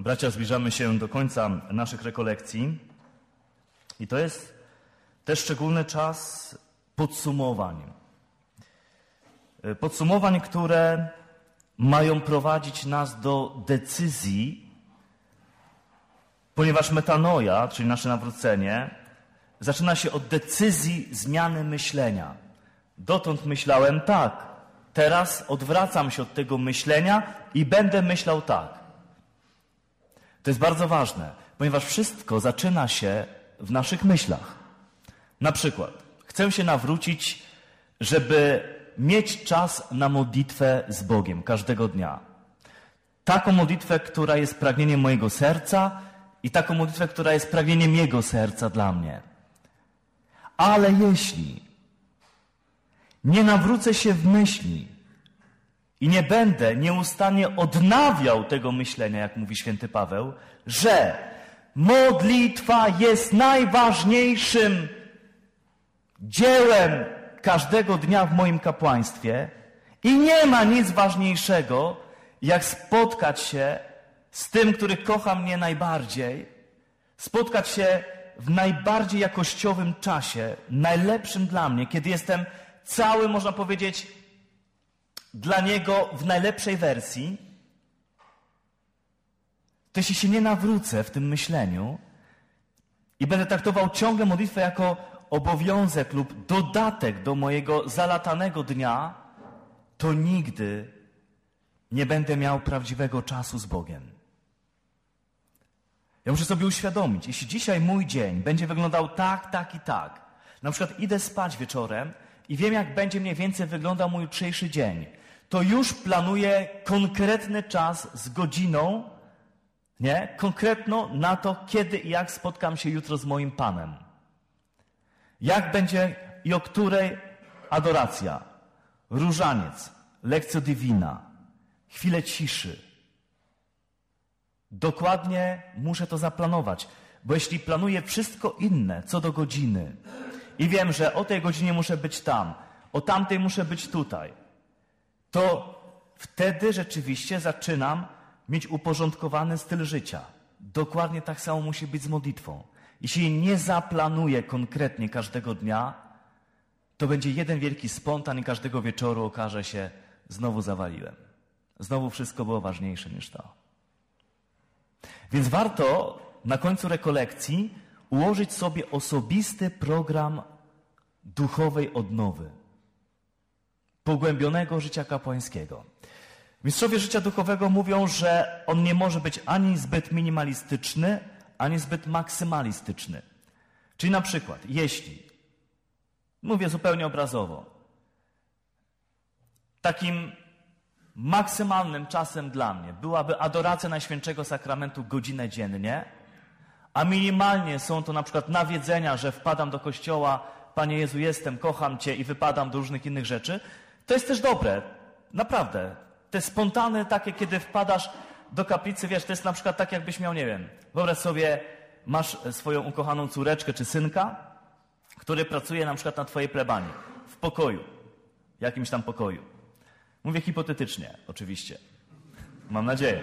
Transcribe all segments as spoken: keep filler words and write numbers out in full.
Bracia, zbliżamy się do końca naszych rekolekcji i to jest też szczególny czas podsumowań. Podsumowań, które mają prowadzić nas do decyzji, ponieważ metanoja, czyli nasze nawrócenie, zaczyna się od decyzji zmiany myślenia. Dotąd myślałem tak, teraz odwracam się od tego myślenia i będę myślał tak. To jest bardzo ważne, ponieważ wszystko zaczyna się w naszych myślach. Na przykład, chcę się nawrócić, żeby mieć czas na modlitwę z Bogiem każdego dnia. Taką modlitwę, która jest pragnieniem mojego serca i taką modlitwę, która jest pragnieniem Jego serca dla mnie. Ale jeśli nie nawrócę się w myśli i nie będę nieustannie odnawiał tego myślenia, jak mówi święty Paweł, że modlitwa jest najważniejszym dziełem każdego dnia w moim kapłaństwie i nie ma nic ważniejszego, jak spotkać się z tym, który kocha mnie najbardziej, spotkać się w najbardziej jakościowym czasie, najlepszym dla mnie, kiedy jestem cały, można powiedzieć, dla Niego w najlepszej wersji, to jeśli się nie nawrócę w tym myśleniu i będę traktował ciągle modlitwę jako obowiązek lub dodatek do mojego zalatanego dnia, to nigdy nie będę miał prawdziwego czasu z Bogiem. Ja muszę sobie uświadomić, jeśli dzisiaj mój dzień będzie wyglądał tak, tak i tak, na przykład idę spać wieczorem i wiem, jak będzie mniej więcej wyglądał mój jutrzejszy dzień, to już planuję konkretny czas z godziną, nie? Konkretno na to, kiedy i jak spotkam się jutro z moim Panem. Jak będzie i o której adoracja, różaniec, lekcja divina, chwilę ciszy. Dokładnie muszę to zaplanować, bo jeśli planuję wszystko inne co do godziny i wiem, że o tej godzinie muszę być tam, o tamtej muszę być tutaj, to wtedy rzeczywiście zaczynam mieć uporządkowany styl życia. Dokładnie tak samo musi być z modlitwą. Jeśli nie zaplanuję konkretnie każdego dnia, to będzie jeden wielki spontan i każdego wieczoru okaże się, znowu zawaliłem. Znowu wszystko było ważniejsze niż to. Więc warto na końcu rekolekcji ułożyć sobie osobisty program duchowej odnowy, pogłębionego życia kapłańskiego. Mistrzowie życia duchowego mówią, że on nie może być ani zbyt minimalistyczny, ani zbyt maksymalistyczny. Czyli na przykład, jeśli, mówię zupełnie obrazowo, takim maksymalnym czasem dla mnie byłaby adoracja Najświętszego Sakramentu godzinę dziennie, a minimalnie są to na przykład nawiedzenia, że wpadam do kościoła, Panie Jezu, jestem, kocham Cię i wypadam do różnych innych rzeczy, to jest też dobre, naprawdę. Te spontane takie, kiedy wpadasz do kaplicy, wiesz, to jest na przykład tak, jakbyś miał, nie wiem, wyobraź sobie, masz swoją ukochaną córeczkę czy synka, który pracuje na przykład na twojej plebanii, w pokoju, jakimś tam pokoju. Mówię hipotetycznie, oczywiście. Mam nadzieję.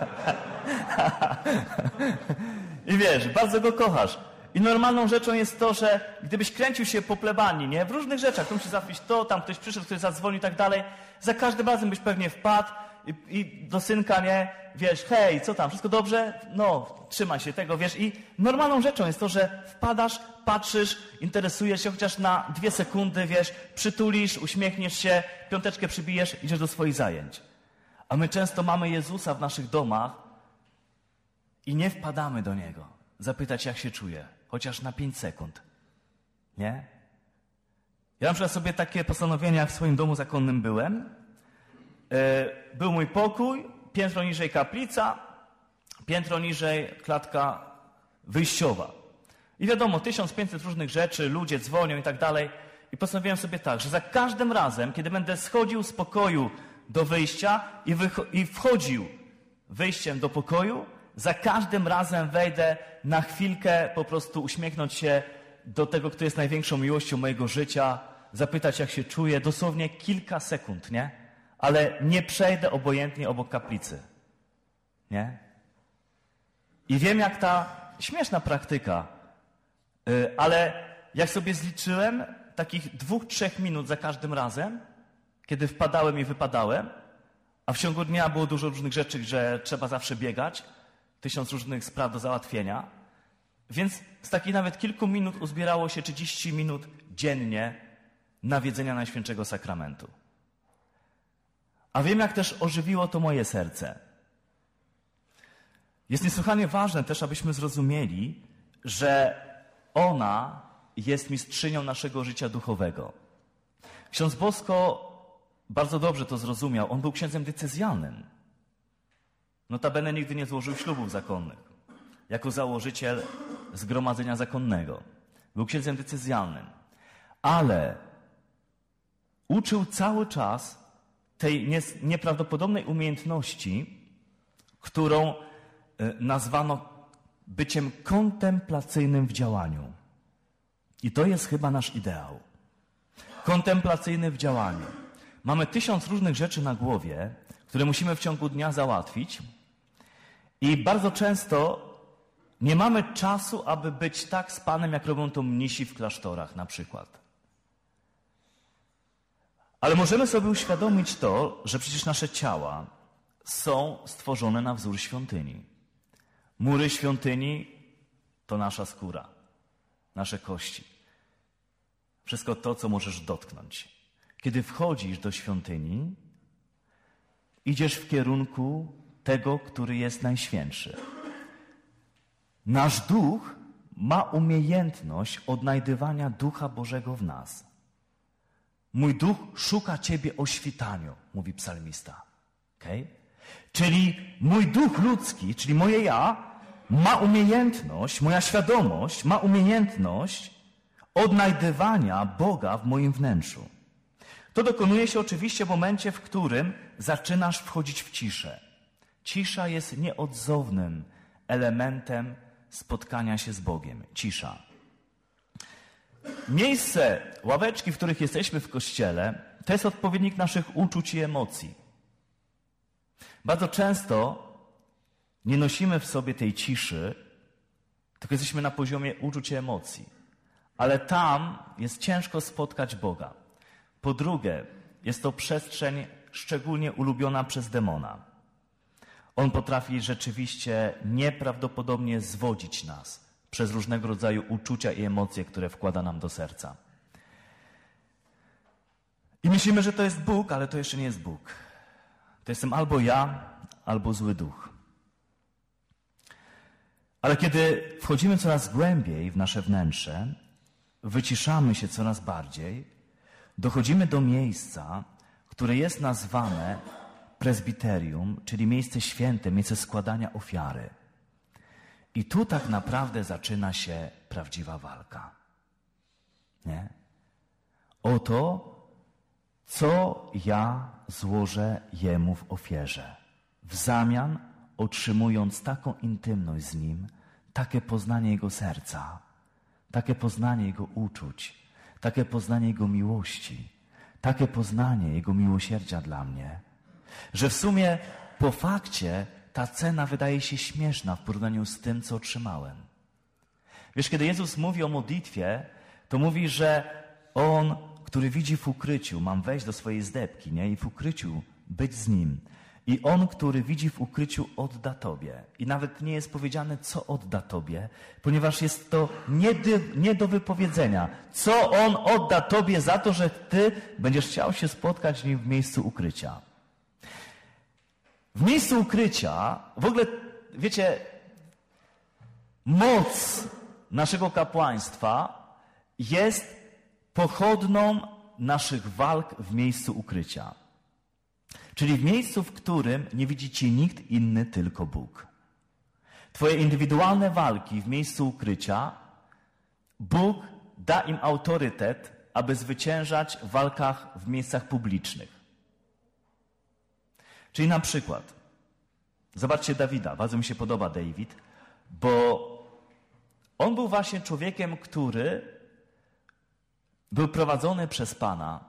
I wiesz, bardzo go kochasz. I normalną rzeczą jest to, że gdybyś kręcił się po plebanii, nie, w różnych rzeczach, tu musisz załatwić to, tam ktoś przyszedł, ktoś zadzwonił i tak dalej, za każdym razem byś pewnie wpadł i, i do synka, nie, wiesz, hej, co tam, wszystko dobrze? No, trzymaj się tego, wiesz. I normalną rzeczą jest to, że wpadasz, patrzysz, interesujesz się chociaż na dwie sekundy, wiesz, przytulisz, uśmiechniesz się, piąteczkę przybijesz, idziesz do swoich zajęć. A my często mamy Jezusa w naszych domach i nie wpadamy do Niego, zapytać, jak się czuje, chociaż na pięć sekund. Nie? Ja na przykład sobie takie postanowienia, jak w swoim domu zakonnym byłem. Był mój pokój, piętro niżej kaplica, piętro niżej klatka wyjściowa. I wiadomo, tysiąc pięćset różnych rzeczy, ludzie dzwonią i tak dalej. I postanowiłem sobie tak, że za każdym razem, kiedy będę schodził z pokoju do wyjścia i, i wchodził wyjściem do pokoju, za każdym razem wejdę na chwilkę, po prostu uśmiechnąć się do tego, kto jest największą miłością mojego życia, zapytać, jak się czuję, dosłownie kilka sekund, nie? Ale nie przejdę obojętnie obok kaplicy. Nie? I wiem, jak ta śmieszna praktyka, ale jak sobie zliczyłem, takich dwóch, trzech minut za każdym razem, kiedy wpadałem i wypadałem, a w ciągu dnia było dużo różnych rzeczy, że trzeba zawsze biegać, tysiąc różnych spraw do załatwienia, więc z takich nawet kilku minut uzbierało się trzydzieści minut dziennie nawiedzenia Najświętszego Sakramentu. A wiem, jak też ożywiło to moje serce. Jest niesłychanie ważne też, abyśmy zrozumieli, że ona jest mistrzynią naszego życia duchowego. Ksiądz Bosko bardzo dobrze to zrozumiał. On był księdzem decyzjalnym. Notabene nigdy nie złożył ślubów zakonnych. Jako założyciel zgromadzenia zakonnego. Był księdzem decyzjalnym. Ale uczył cały czas tej nieprawdopodobnej umiejętności, którą nazwano byciem kontemplacyjnym w działaniu. I to jest chyba nasz ideał. Kontemplacyjny w działaniu. Mamy tysiąc różnych rzeczy na głowie, które musimy w ciągu dnia załatwić i bardzo często nie mamy czasu, aby być tak z Panem, jak robią to mnisi w klasztorach na przykład. Ale możemy sobie uświadomić to, że przecież nasze ciała są stworzone na wzór świątyni. Mury świątyni to nasza skóra, nasze kości. Wszystko to, co możesz dotknąć. Kiedy wchodzisz do świątyni, idziesz w kierunku tego, który jest najświętszy. Nasz duch ma umiejętność odnajdywania Ducha Bożego w nas. Mój duch szuka Ciebie o świtaniu, mówi psalmista. Okay? Czyli mój duch ludzki, czyli moje ja, ma umiejętność, moja świadomość ma umiejętność odnajdywania Boga w moim wnętrzu. To dokonuje się oczywiście w momencie, w którym zaczynasz wchodzić w ciszę. Cisza jest nieodzownym elementem spotkania się z Bogiem. Cisza. Miejsce, ławeczki, w których jesteśmy w Kościele, to jest odpowiednik naszych uczuć i emocji. Bardzo często nie nosimy w sobie tej ciszy, tylko jesteśmy na poziomie uczuć i emocji. Ale tam jest ciężko spotkać Boga. Po drugie, jest to przestrzeń szczególnie ulubiona przez demona. On potrafi rzeczywiście nieprawdopodobnie zwodzić nas przez różnego rodzaju uczucia i emocje, które wkłada nam do serca. I myślimy, że to jest Bóg, ale to jeszcze nie jest Bóg. To jestem albo ja, albo zły duch. Ale kiedy wchodzimy coraz głębiej w nasze wnętrze, wyciszamy się coraz bardziej, dochodzimy do miejsca, które jest nazwane prezbiterium, czyli miejsce święte, miejsce składania ofiary. I tu tak naprawdę zaczyna się prawdziwa walka. Nie? O to, co ja złożę Jemu w ofierze. W zamian otrzymując taką intymność z Nim, takie poznanie Jego serca, takie poznanie Jego uczuć, takie poznanie Jego miłości, takie poznanie Jego miłosierdzia dla mnie, że w sumie po fakcie ta cena wydaje się śmieszna w porównaniu z tym, co otrzymałem. Wiesz, kiedy Jezus mówi o modlitwie, to mówi, że On, który widzi w ukryciu, mam wejść do swojej zdebki, nie? I w ukryciu być z Nim. I On, który widzi w ukryciu, odda Tobie. I nawet nie jest powiedziane, co odda Tobie, ponieważ jest to nie, dy, nie do wypowiedzenia. Co On odda Tobie za to, że Ty będziesz chciał się spotkać z Nim w miejscu ukrycia. W miejscu ukrycia, w ogóle, wiecie, moc naszego kapłaństwa jest pochodną naszych walk w miejscu ukrycia. Czyli w miejscu, w którym nie widzi Cię nikt inny, tylko Bóg. Twoje indywidualne walki w miejscu ukrycia, Bóg da im autorytet, aby zwyciężać w walkach w miejscach publicznych. Czyli na przykład, zobaczcie Dawida, bardzo mi się podoba Dawid, bo on był właśnie człowiekiem, który był prowadzony przez Pana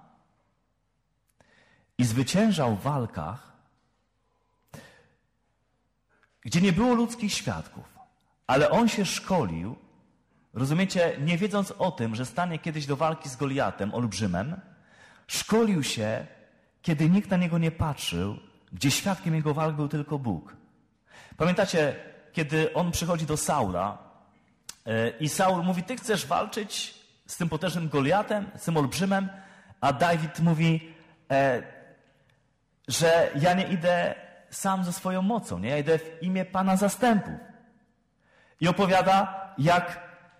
i zwyciężał w walkach, gdzie nie było ludzkich świadków. Ale on się szkolił, rozumiecie, nie wiedząc o tym, że stanie kiedyś do walki z Goliatem, olbrzymem, szkolił się, kiedy nikt na niego nie patrzył, gdzie świadkiem jego walk był tylko Bóg. Pamiętacie, kiedy on przychodzi do Saula yy, i Saul mówi, ty chcesz walczyć z tym potężnym Goliatem, z tym olbrzymem, a Dawid mówi, e, że ja nie idę sam ze swoją mocą, nie? Ja idę w imię Pana zastępów. I opowiada, jak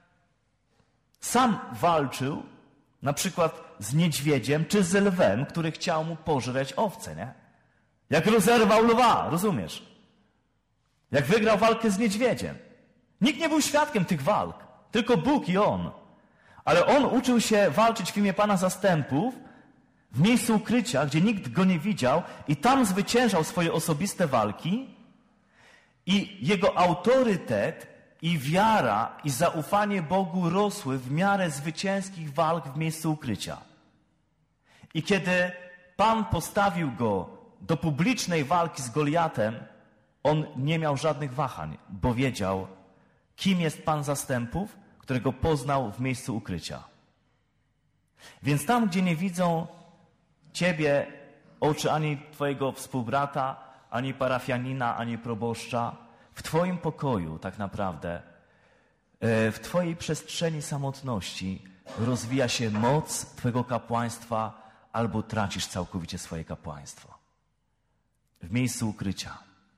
sam walczył na przykład z niedźwiedziem czy z lwem, który chciał mu pożreć owce, nie? Jak rozerwał lwa, rozumiesz? Jak wygrał walkę z niedźwiedziem. Nikt nie był świadkiem tych walk, tylko Bóg i on. Ale on uczył się walczyć w imię Pana zastępów w miejscu ukrycia, gdzie nikt go nie widział i tam zwyciężał swoje osobiste walki i jego autorytet i wiara i zaufanie Bogu rosły w miarę zwycięskich walk w miejscu ukrycia. I kiedy Pan postawił go do publicznej walki z Goliatem, on nie miał żadnych wahań, bo wiedział, kim jest Pan zastępów, którego poznał w miejscu ukrycia. Więc tam, gdzie nie widzą ciebie oczy ani twojego współbrata, ani parafianina, ani proboszcza, w twoim pokoju tak naprawdę, w twojej przestrzeni samotności rozwija się moc twojego kapłaństwa albo tracisz całkowicie swoje kapłaństwo. W miejscu ukrycia.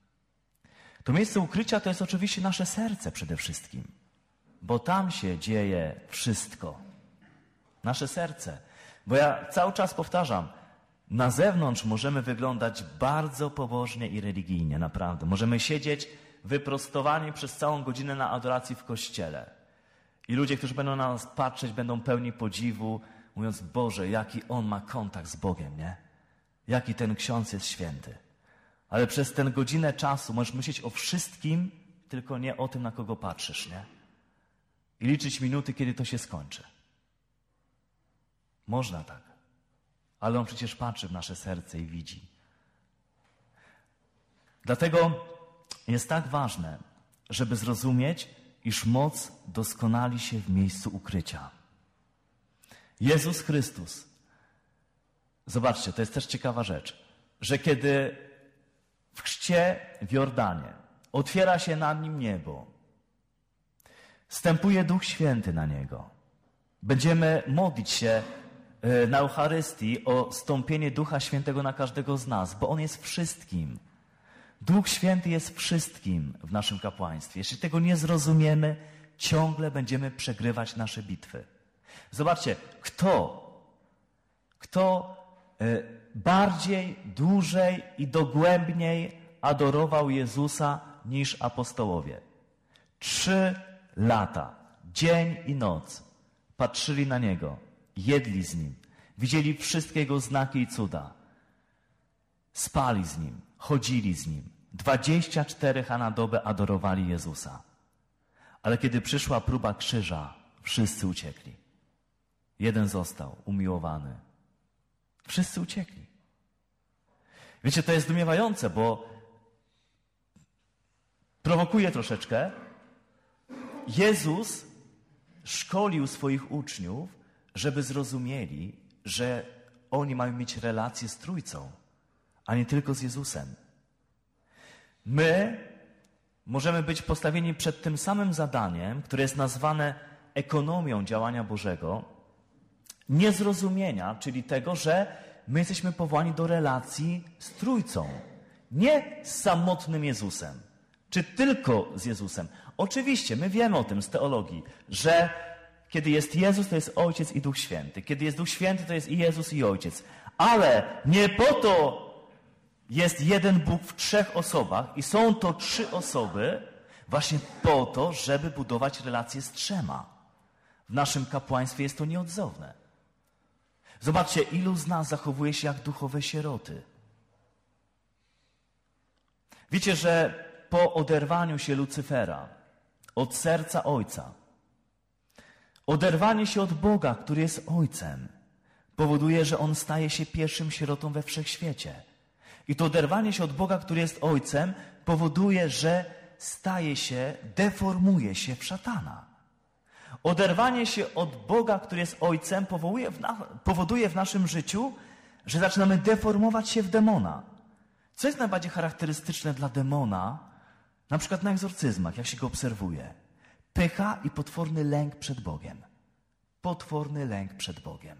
To miejsce ukrycia to jest oczywiście nasze serce przede wszystkim. Bo tam się dzieje wszystko. Nasze serce. Bo ja cały czas powtarzam, na zewnątrz możemy wyglądać bardzo pobożnie i religijnie, naprawdę. Możemy siedzieć wyprostowani przez całą godzinę na adoracji w kościele. I ludzie, którzy będą na nas patrzeć, będą pełni podziwu, mówiąc, Boże, jaki on ma kontakt z Bogiem, nie? Jaki ten ksiądz jest święty. Ale przez tę godzinę czasu możesz myśleć o wszystkim, tylko nie o tym, na kogo patrzysz, nie? I liczyć minuty, kiedy to się skończy. Można tak. Ale on przecież patrzy w nasze serce i widzi. Dlatego jest tak ważne, żeby zrozumieć, iż moc doskonali się w miejscu ukrycia. Jezus Chrystus. Zobaczcie, to jest też ciekawa rzecz, że kiedy w chrzcie w Jordanie otwiera się nad nim niebo, wstępuje Duch Święty na niego. Będziemy modlić się na Eucharystii o stąpienie Ducha Świętego na każdego z nas, bo On jest wszystkim. Duch Święty jest wszystkim w naszym kapłaństwie. Jeśli tego nie zrozumiemy, ciągle będziemy przegrywać nasze bitwy. Zobaczcie, kto, kto bardziej, dłużej i dogłębniej adorował Jezusa niż apostołowie. Trzy lata, dzień i noc patrzyli na Niego, jedli z Nim, widzieli wszystkie Jego znaki i cuda, spali z Nim, chodzili z Nim. Dwadzieścia cztery na dobę adorowali Jezusa. Ale kiedy przyszła próba krzyża, wszyscy uciekli. Jeden został umiłowany. Wszyscy uciekli. Wiecie, to jest zdumiewające, bo prowokuje troszeczkę. Jezus szkolił swoich uczniów, żeby zrozumieli, że oni mają mieć relację z Trójcą, a nie tylko z Jezusem. My możemy być postawieni przed tym samym zadaniem, które jest nazwane ekonomią działania Bożego, niezrozumienia, czyli tego, że my jesteśmy powołani do relacji z Trójcą, nie z samotnym Jezusem, czy tylko z Jezusem. Oczywiście, my wiemy o tym z teologii, że kiedy jest Jezus, to jest Ojciec i Duch Święty. Kiedy jest Duch Święty, to jest i Jezus, i Ojciec. Ale nie po to jest jeden Bóg w trzech osobach i są to trzy osoby właśnie po to, żeby budować relacje z trzema. W naszym kapłaństwie jest to nieodzowne. Zobaczcie, ilu z nas zachowuje się jak duchowe sieroty. Wiecie, że po oderwaniu się Lucyfera od serca Ojca, oderwanie się od Boga, który jest Ojcem, powoduje, że On staje się pierwszym sierotą we wszechświecie. I to oderwanie się od Boga, który jest Ojcem, powoduje, że staje się, deformuje się w szatana. Oderwanie się od Boga, który jest Ojcem, powoduje w, na, powoduje w naszym życiu, że zaczynamy deformować się w demona. Co jest najbardziej charakterystyczne dla demona, na przykład na egzorcyzmach, jak się go obserwuje? Pycha i potworny lęk przed Bogiem. Potworny lęk przed Bogiem.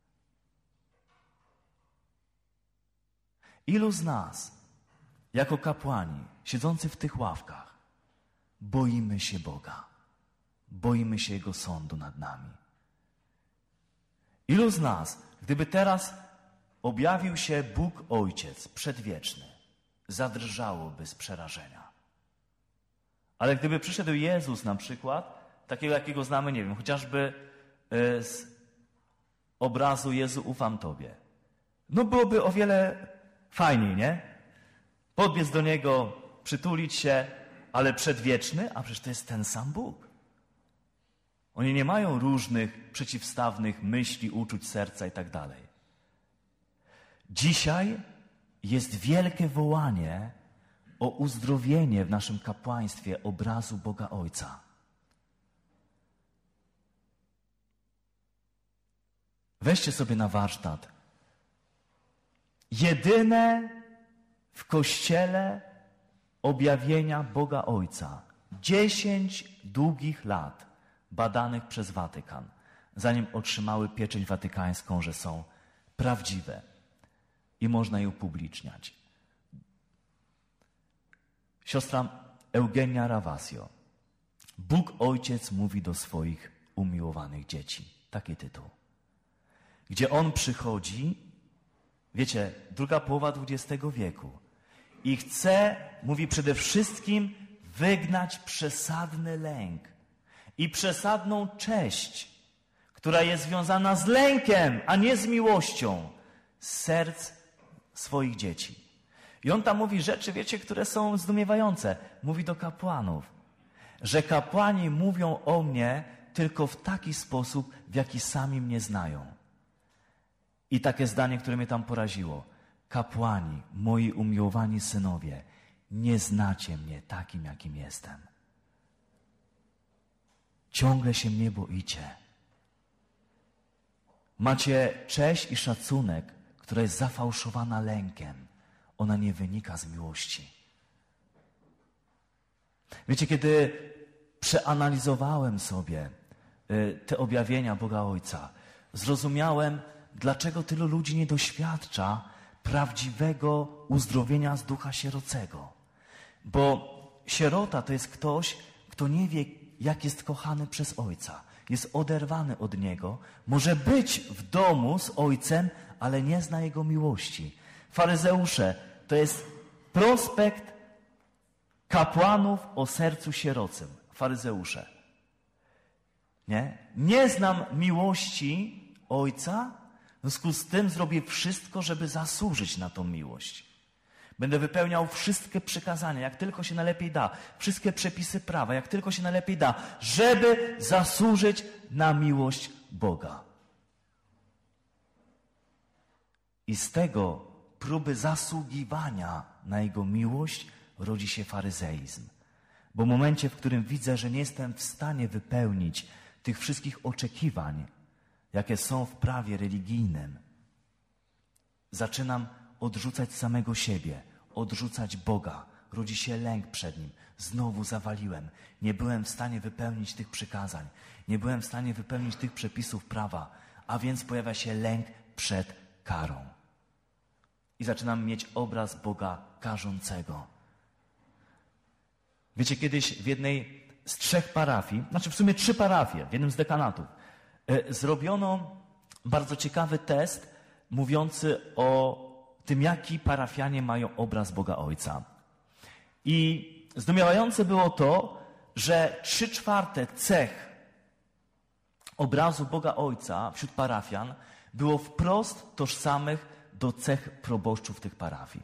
Ilu z nas, jako kapłani, siedzący w tych ławkach, boimy się Boga? Boimy się Jego sądu nad nami. Ilu z nas, gdyby teraz objawił się Bóg Ojciec przedwieczny, zadrżałoby z przerażenia? Ale gdyby przyszedł Jezus na przykład, takiego jakiego znamy, nie wiem, chociażby z obrazu Jezu ufam Tobie, no byłoby o wiele fajniej, nie? Podbiec do Niego, przytulić się, ale przedwieczny, a przecież to jest ten sam Bóg. Oni nie mają różnych, przeciwstawnych myśli, uczuć, serca i tak dalej. Dzisiaj jest wielkie wołanie o uzdrowienie w naszym kapłaństwie obrazu Boga Ojca. Weźcie sobie na warsztat. Jedyne w Kościele objawienia Boga Ojca. Dziesięć długich lat badanych przez Watykan, zanim otrzymały pieczęć watykańską, że są prawdziwe i można je upubliczniać. Siostra Eugenia Ravasio. Bóg Ojciec mówi do swoich umiłowanych dzieci. Taki tytuł. Gdzie On przychodzi, wiecie, druga połowa dwudziestego wieku i chce, mówi przede wszystkim, wygnać przesadny lęk i przesadną cześć, która jest związana z lękiem, a nie z miłością, z serc swoich dzieci. I on tam mówi rzeczy, wiecie, które są zdumiewające. Mówi do kapłanów, że kapłani mówią o mnie tylko w taki sposób, w jaki sami mnie znają. I takie zdanie, które mnie tam poraziło. Kapłani, moi umiłowani synowie, nie znacie mnie takim, jakim jestem. Ciągle się mnie boicie. Macie cześć i szacunek, która jest zafałszowana lękiem. Ona nie wynika z miłości. Wiecie, kiedy przeanalizowałem sobie te objawienia Boga Ojca, zrozumiałem, dlaczego tylu ludzi nie doświadcza prawdziwego uzdrowienia z ducha sierocego. Bo sierota to jest ktoś, kto nie wie, jak jest kochany przez Ojca. Jest oderwany od Niego. Może być w domu z Ojcem, ale nie zna Jego miłości. Faryzeusze to jest prospekt kapłanów o sercu sierocym. Faryzeusze. Nie? Nie znam miłości Ojca, w związku z tym zrobię wszystko, żeby zasłużyć na tą miłość. Będę wypełniał wszystkie przykazania, jak tylko się najlepiej da. Wszystkie przepisy prawa, jak tylko się najlepiej da, żeby zasłużyć na miłość Boga. I z tego próby zasługiwania na Jego miłość rodzi się faryzeizm. Bo w momencie, w którym widzę, że nie jestem w stanie wypełnić tych wszystkich oczekiwań, jakie są w prawie religijnym, zaczynam odrzucać samego siebie, odrzucać Boga. Rodzi się lęk przed Nim. Znowu zawaliłem. Nie byłem w stanie wypełnić tych przykazań. Nie byłem w stanie wypełnić tych przepisów prawa. A więc pojawia się lęk przed karą. I zaczynam mieć obraz Boga karzącego. Wiecie, kiedyś w jednej z trzech parafii, znaczy w sumie trzy parafie, w jednym z dekanatów, e, zrobiono bardzo ciekawy test mówiący o tym, jaki parafianie mają obraz Boga Ojca. I zdumiewające było to, że trzy czwarte cech obrazu Boga Ojca wśród parafian było wprost tożsamych do cech proboszczów tych parafii.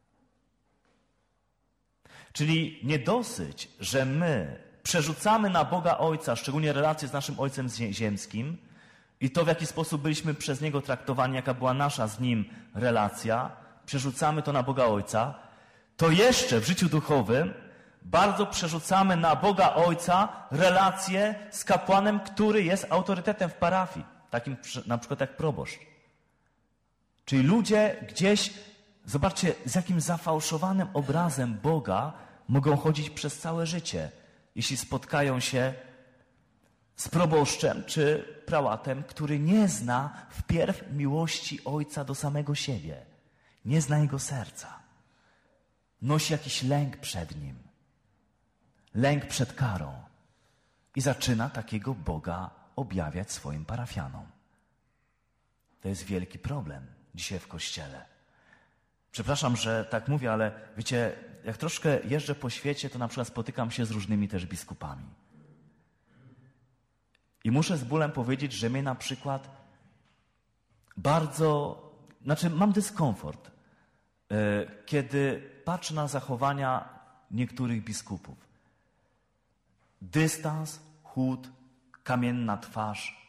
Czyli nie dosyć, że my przerzucamy na Boga Ojca, szczególnie relacje z naszym Ojcem Ziemskim i to, w jaki sposób byliśmy przez Niego traktowani, jaka była nasza z Nim relacja, przerzucamy to na Boga Ojca, to jeszcze w życiu duchowym bardzo przerzucamy na Boga Ojca relacje z kapłanem, który jest autorytetem w parafii, takim na przykład jak proboszcz. Czyli ludzie gdzieś, zobaczcie, z jakim zafałszowanym obrazem Boga mogą chodzić przez całe życie, jeśli spotkają się z proboszczem czy prałatem, który nie zna wpierw miłości Ojca do samego siebie. Nie zna jego serca. Nosi jakiś lęk przed nim. Lęk przed karą. I zaczyna takiego Boga objawiać swoim parafianom. To jest wielki problem dzisiaj w Kościele. Przepraszam, że tak mówię, ale wiecie, jak troszkę jeżdżę po świecie, to na przykład spotykam się z różnymi też biskupami. I muszę z bólem powiedzieć, że mnie na przykład bardzo, znaczy mam dyskomfort, yy, kiedy patrzę na zachowania niektórych biskupów. Dystans, chłód, kamienna twarz.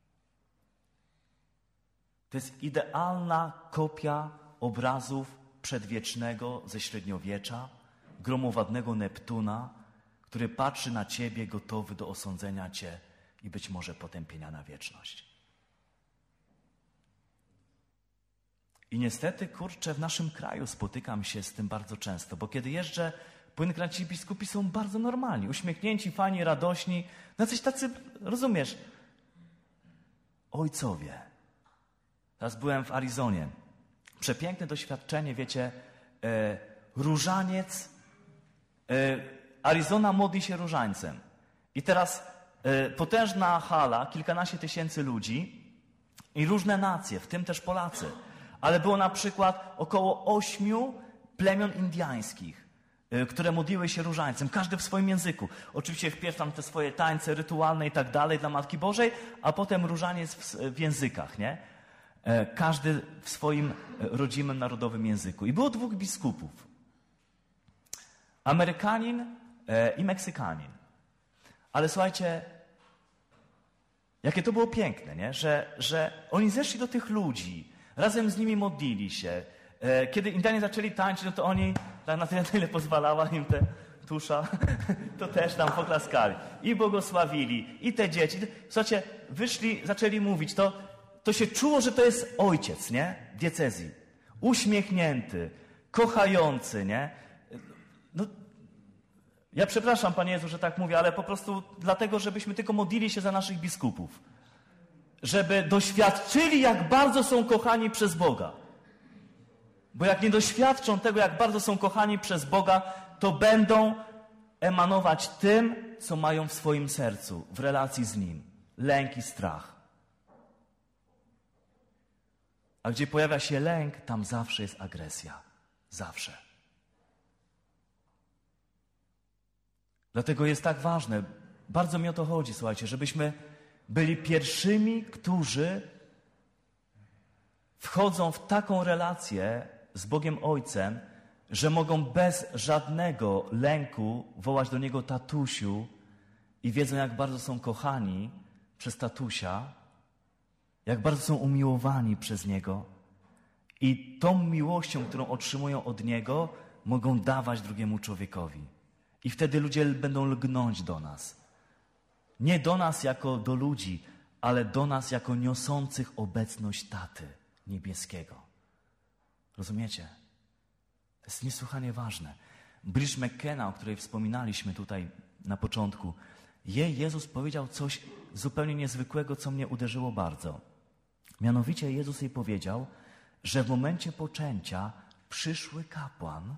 To jest idealna kopia obrazów przedwiecznego ze średniowiecza, gromowadnego Neptuna, który patrzy na ciebie gotowy do osądzenia cię i być może potępienia na wieczność. I niestety, kurczę, w naszym kraju spotykam się z tym bardzo często, bo kiedy jeżdżę, powiem, ci biskupi są bardzo normalni, uśmiechnięci, fajni, radośni, jacyś tacy, rozumiesz, ojcowie. Teraz byłem w Arizonie. Przepiękne doświadczenie, wiecie, e, różaniec, e, Arizona modli się różańcem. I teraz e, potężna hala, kilkanaście tysięcy ludzi i różne nacje, w tym też Polacy. Ale było na przykład około ośmiu plemion indyjskich, e, które modliły się różańcem, każdy w swoim języku. Oczywiście wpierw tam te swoje tańce rytualne i tak dalej dla Matki Bożej, a potem różaniec w, w językach, nie? Każdy w swoim rodzimym, narodowym języku. I było dwóch biskupów. Amerykanin i Meksykanin. Ale słuchajcie, jakie to było piękne, nie? Że, że oni zeszli do tych ludzi, razem z nimi modlili się. Kiedy Indianie zaczęli tańczyć, no to oni, na tyle, na ile pozwalała im te tusza, to też tam poklaskali. I błogosławili, i te dzieci. Słuchajcie, wyszli, zaczęli mówić, to to się czuło, że to jest ojciec, nie? Diecezji. Uśmiechnięty, kochający, nie? No, ja przepraszam, Panie Jezu, że tak mówię, ale po prostu dlatego, żebyśmy tylko modlili się za naszych biskupów. Żeby doświadczyli, jak bardzo są kochani przez Boga. Bo jak nie doświadczą tego, jak bardzo są kochani przez Boga, to będą emanować tym, co mają w swoim sercu, w relacji z Nim. Lęk i strach. A gdzie pojawia się lęk, tam zawsze jest agresja. Zawsze. Dlatego jest tak ważne, bardzo mi o to chodzi, słuchajcie, żebyśmy byli pierwszymi, którzy wchodzą w taką relację z Bogiem Ojcem, że mogą bez żadnego lęku wołać do Niego tatusiu i wiedzą, jak bardzo są kochani przez tatusia, jak bardzo są umiłowani przez Niego i tą miłością, którą otrzymują od Niego, mogą dawać drugiemu człowiekowi. I wtedy ludzie będą lgnąć do nas. Nie do nas jako do ludzi, ale do nas jako niosących obecność Taty Niebieskiego. Rozumiecie? To jest niesłychanie ważne. Bridge McKenna, o której wspominaliśmy tutaj na początku, jej Jezus powiedział coś zupełnie niezwykłego, co mnie uderzyło bardzo. Mianowicie Jezus jej powiedział, że w momencie poczęcia przyszły kapłan,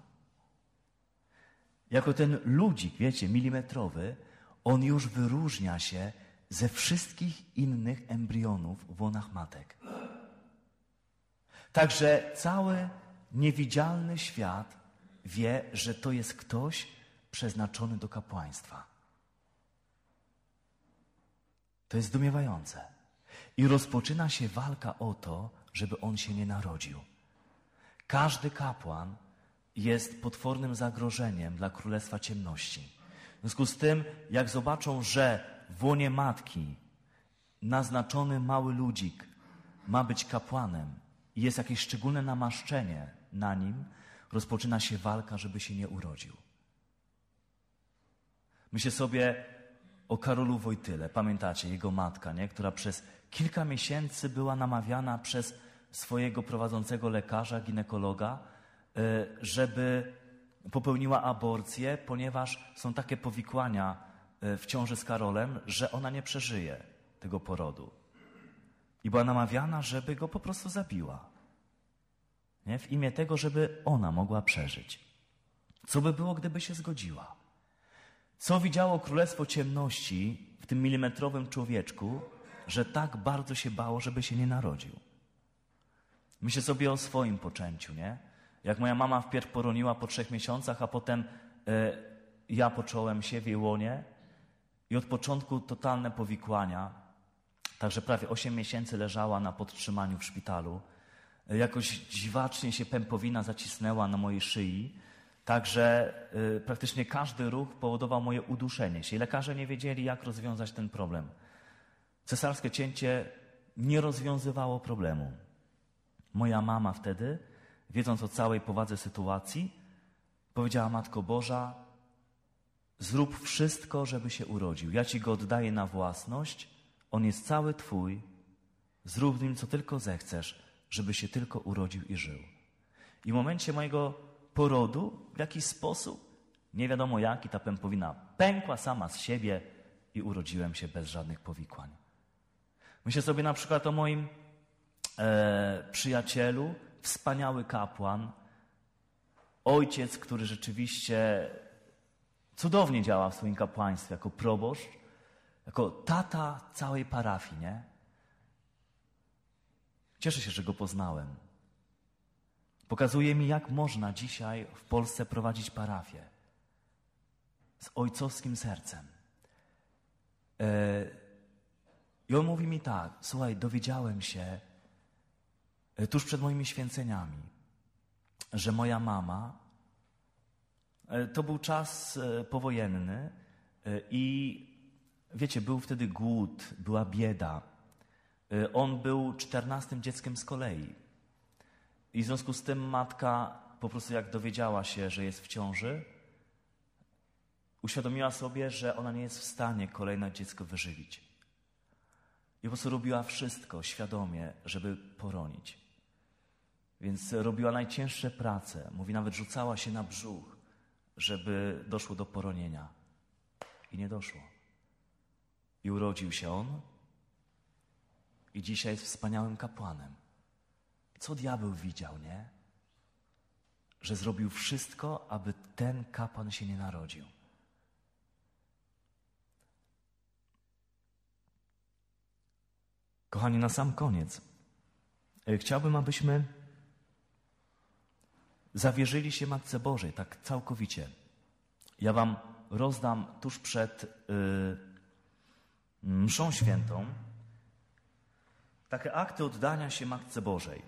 jako ten ludzik, wiecie, milimetrowy, on już wyróżnia się ze wszystkich innych embrionów w łonach matek. Także cały niewidzialny świat wie, że to jest ktoś przeznaczony do kapłaństwa. To jest zdumiewające. I rozpoczyna się walka o to, żeby on się nie narodził. Każdy kapłan jest potwornym zagrożeniem dla Królestwa Ciemności. W związku z tym, jak zobaczą, że w łonie matki naznaczony mały ludzik ma być kapłanem i jest jakieś szczególne namaszczenie na nim, rozpoczyna się walka, żeby się nie urodził. Myślę sobie o Karolu Wojtyle, pamiętacie, jego matka, nie? Która przez kilka miesięcy była namawiana przez swojego prowadzącego lekarza, ginekologa, żeby popełniła aborcję, ponieważ są takie powikłania w ciąży z Karolem, że ona nie przeżyje tego porodu. I była namawiana, żeby go po prostu zabiła. Nie? W imię tego, żeby ona mogła przeżyć. Co by było, gdyby się zgodziła? Co widziało Królestwo Ciemności w tym milimetrowym człowieczku, że tak bardzo się bało, żeby się nie narodził? Myślę sobie o swoim poczęciu, nie? Jak moja mama wpierw poroniła po trzech miesiącach, a potem e, ja począłem się w jej łonie i od początku totalne powikłania, także prawie osiem miesięcy leżała na podtrzymaniu w szpitalu. E, jakoś dziwacznie się pępowina zacisnęła na mojej szyi, także e, praktycznie każdy ruch powodował moje uduszenie się i lekarze nie wiedzieli, jak rozwiązać ten problem. Cesarskie cięcie nie rozwiązywało problemu. Moja mama wtedy, wiedząc o całej powadze sytuacji, powiedziała: Matko Boża, zrób wszystko, żeby się urodził. Ja Ci go oddaję na własność, on jest cały Twój, zrób w nim co tylko zechcesz, żeby się tylko urodził i żył. I w momencie mojego porodu w jakiś sposób, nie wiadomo jaki, ta pępowina pękła sama z siebie i urodziłem się bez żadnych powikłań. Myślę sobie na przykład o moim e, przyjacielu, wspaniały kapłan, ojciec, który rzeczywiście cudownie działa w swoim kapłaństwie jako proboszcz, jako tata całej parafii, nie? Cieszę się, że go poznałem. Pokazuje mi, jak można dzisiaj w Polsce prowadzić parafię z ojcowskim sercem. I on mówi mi tak: słuchaj, dowiedziałem się tuż przed moimi święceniami, że moja mama, to był czas powojenny i wiecie, był wtedy głód, była bieda. On był czternastym dzieckiem z kolei. I w związku z tym matka po prostu, jak dowiedziała się, że jest w ciąży, uświadomiła sobie, że ona nie jest w stanie kolejne dziecko wyżywić. I po prostu robiła wszystko świadomie, żeby poronić. Więc robiła najcięższe prace. Mówi, nawet rzucała się na brzuch, żeby doszło do poronienia. I nie doszło. I urodził się on. I dzisiaj jest wspaniałym kapłanem. Co diabeł widział, nie? Że zrobił wszystko, aby ten kapłan się nie narodził. Kochani, na sam koniec chciałbym, abyśmy zawierzyli się Matce Bożej tak całkowicie. Ja wam rozdam tuż przed yy, mszą świętą takie akty oddania się Matce Bożej.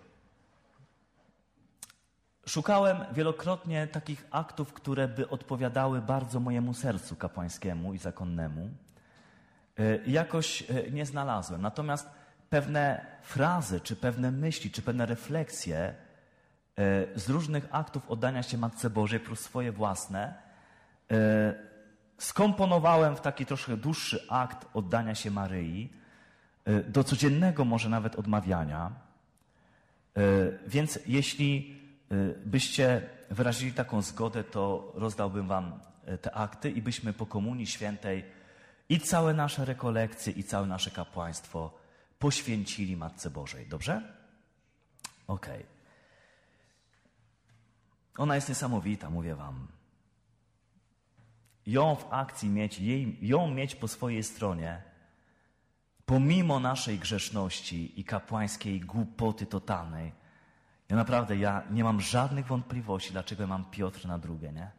Szukałem wielokrotnie takich aktów, które by odpowiadały bardzo mojemu sercu kapłańskiemu i zakonnemu. Yy, jakoś yy, nie znalazłem. Natomiast pewne frazy, czy pewne myśli, czy pewne refleksje z różnych aktów oddania się Matce Bożej plus swoje własne skomponowałem w taki troszkę dłuższy akt oddania się Maryi, do codziennego może nawet odmawiania. Więc jeśli byście wyrazili taką zgodę, to rozdałbym wam te akty i byśmy po Komunii Świętej i całe nasze rekolekcje, i całe nasze kapłaństwo poświęcili Matce Bożej. Dobrze? Okej. Okay. Ona jest niesamowita, mówię wam. Ją w akcji mieć, jej, ją mieć po swojej stronie, pomimo naszej grzeszności i kapłańskiej głupoty totalnej, ja naprawdę, ja nie mam żadnych wątpliwości, dlaczego ja mam Piotr na drugie, nie?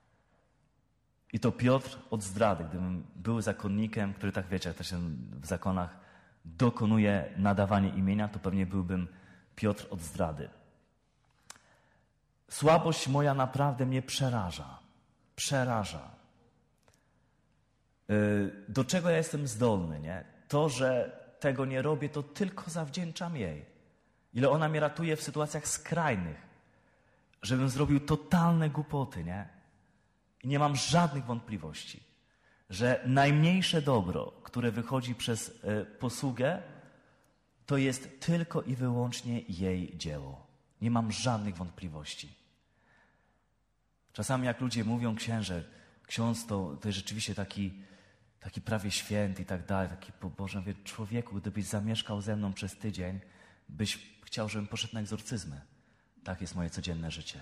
I to Piotr od zdrady. Gdybym był zakonnikiem, który, tak wiecie, jak to się w zakonach dokonuje nadawanie imienia, to pewnie byłbym Piotr od zdrady. Słabość moja naprawdę mnie przeraża. Przeraża. Do czego ja jestem zdolny, nie? To, że tego nie robię, to tylko zawdzięczam jej. Ile ona mnie ratuje w sytuacjach skrajnych, żebym zrobił totalne głupoty, nie? I nie mam żadnych wątpliwości. że najmniejsze dobro, które wychodzi przez y, posługę, to jest tylko i wyłącznie jej dzieło. Nie mam żadnych wątpliwości. Czasami jak ludzie mówią, księże, ksiądz to, to jest rzeczywiście taki, taki prawie święty i tak dalej, taki pobożny. Mówię, człowieku, gdybyś zamieszkał ze mną przez tydzień, byś chciał, żebym poszedł na egzorcyzmy. Tak jest moje codzienne życie.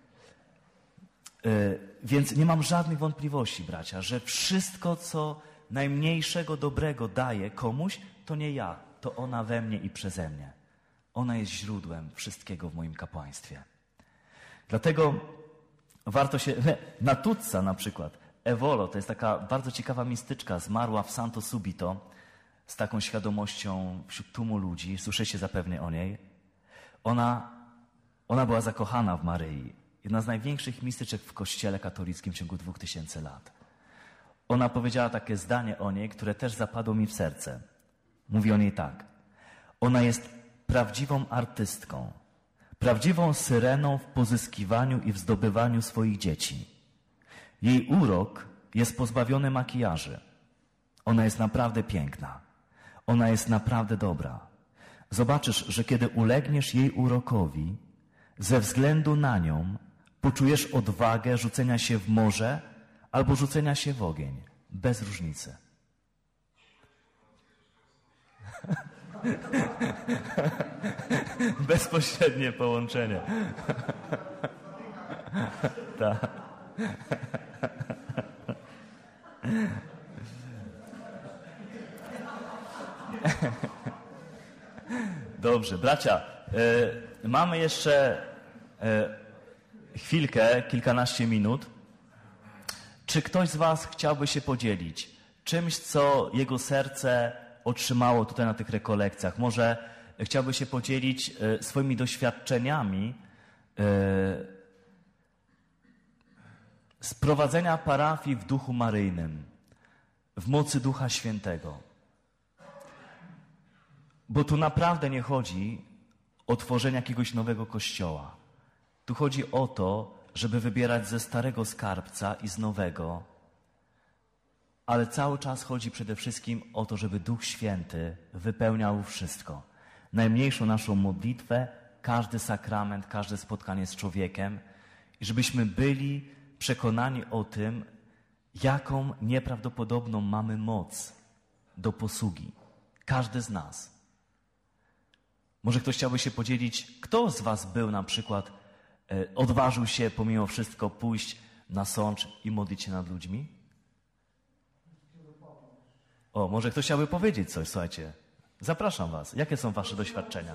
Yy, więc nie mam żadnych wątpliwości, bracia, że wszystko, co najmniejszego dobrego daje komuś, to nie ja, to ona we mnie i przeze mnie. Ona jest źródłem wszystkiego w moim kapłaństwie. Dlatego warto się... Natuzza na przykład, Evolo, to jest taka bardzo ciekawa mistyczka, zmarła w Santo Subito z taką świadomością wśród tłumu ludzi. Słyszycie zapewne o niej. Ona, ona była zakochana w Maryi. Jedna z największych mistyczek w Kościele katolickim w ciągu dwóch tysięcy lat. Ona powiedziała takie zdanie o niej, które też zapadło mi w serce. Mówi o niej tak. Ona jest prawdziwą artystką, prawdziwą syreną w pozyskiwaniu i w zdobywaniu swoich dzieci. Jej urok jest pozbawiony makijaży. Ona jest naprawdę piękna. Ona jest naprawdę dobra. Zobaczysz, że kiedy ulegniesz jej urokowi, ze względu na nią poczujesz odwagę rzucenia się w morze albo rzucenia się w ogień. Bez różnicy. Bezpośrednie połączenie. Tak. Dobrze, bracia, y, mamy jeszcze y, chwilkę, kilkanaście minut. Czy ktoś z was chciałby się podzielić czymś, co jego serce otrzymało tutaj na tych rekolekcjach? Może chciałby się podzielić y, swoimi doświadczeniami y, z prowadzenia parafii w duchu maryjnym, w mocy Ducha Świętego. Bo tu naprawdę nie chodzi o tworzenie jakiegoś nowego kościoła. Tu chodzi o to, żeby wybierać ze starego skarbca i z nowego. Ale cały czas chodzi przede wszystkim o to, żeby Duch Święty wypełniał wszystko. Najmniejszą naszą modlitwę, każdy sakrament, każde spotkanie z człowiekiem. I żebyśmy byli przekonani o tym, jaką nieprawdopodobną mamy moc do posługi. Każdy z nas. Może ktoś chciałby się podzielić, kto z was był na przykład, e, odważył się pomimo wszystko pójść na sącz i modlić się nad ludźmi? O, może ktoś chciałby powiedzieć coś, słuchajcie. Zapraszam was. Jakie są wasze doświadczenia?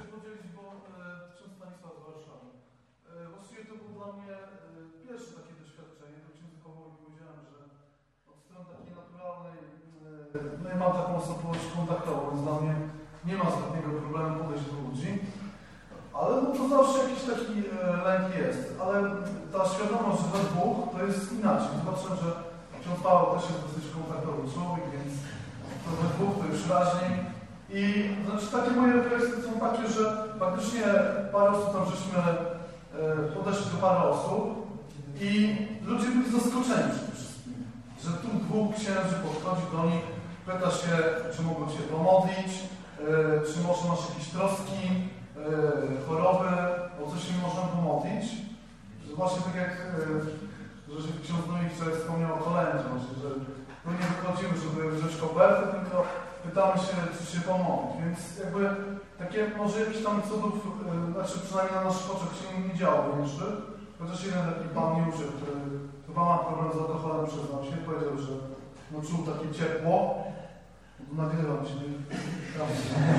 Właściwie to było dla mnie pierwsze takie doświadczenie. Do księdza Kowołowi powiedziałem, że od strony takiej naturalnej, no i mam taką osobowość kontaktową, więc dla mnie nie ma żadnego problemu podejść do ludzi. Ale no to zawsze jakiś taki lęk jest. Ale ta świadomość, że we dwóch to jest inaczej. Zobaczyłem, że ksiądz Paweł też jest dosyć kontaktowy człowiek, więc to we dwóch to już raźniej. I znaczy takie moje refleksje są takie, że faktycznie parę osób tam żeśmy e, podeszli do parę osób i ludzie byli zaskoczeni przede wszystkim, że tu dwóch księży podchodzi do nich, pyta się, czy mogą się pomodlić, e, czy może masz jakieś troski, e, choroby, o coś się można pomodlić. Że właśnie tak jak e, że ksiądz Dominik wczoraj wspomniał o kolędzie, że tu nie wychodzimy, żeby wziąć kopertę, tylko pytamy się, czy się pomogć, więc jakby takie może jakichś tam cudów, yy, znaczy przynajmniej na naszych oczach się nie działo jeszcze, chociaż jeden taki pan Miuszy, który chyba ma problem z alkoholem, przyznał się, powiedział, że no, czuł takie ciepło, nagrywam się, tam.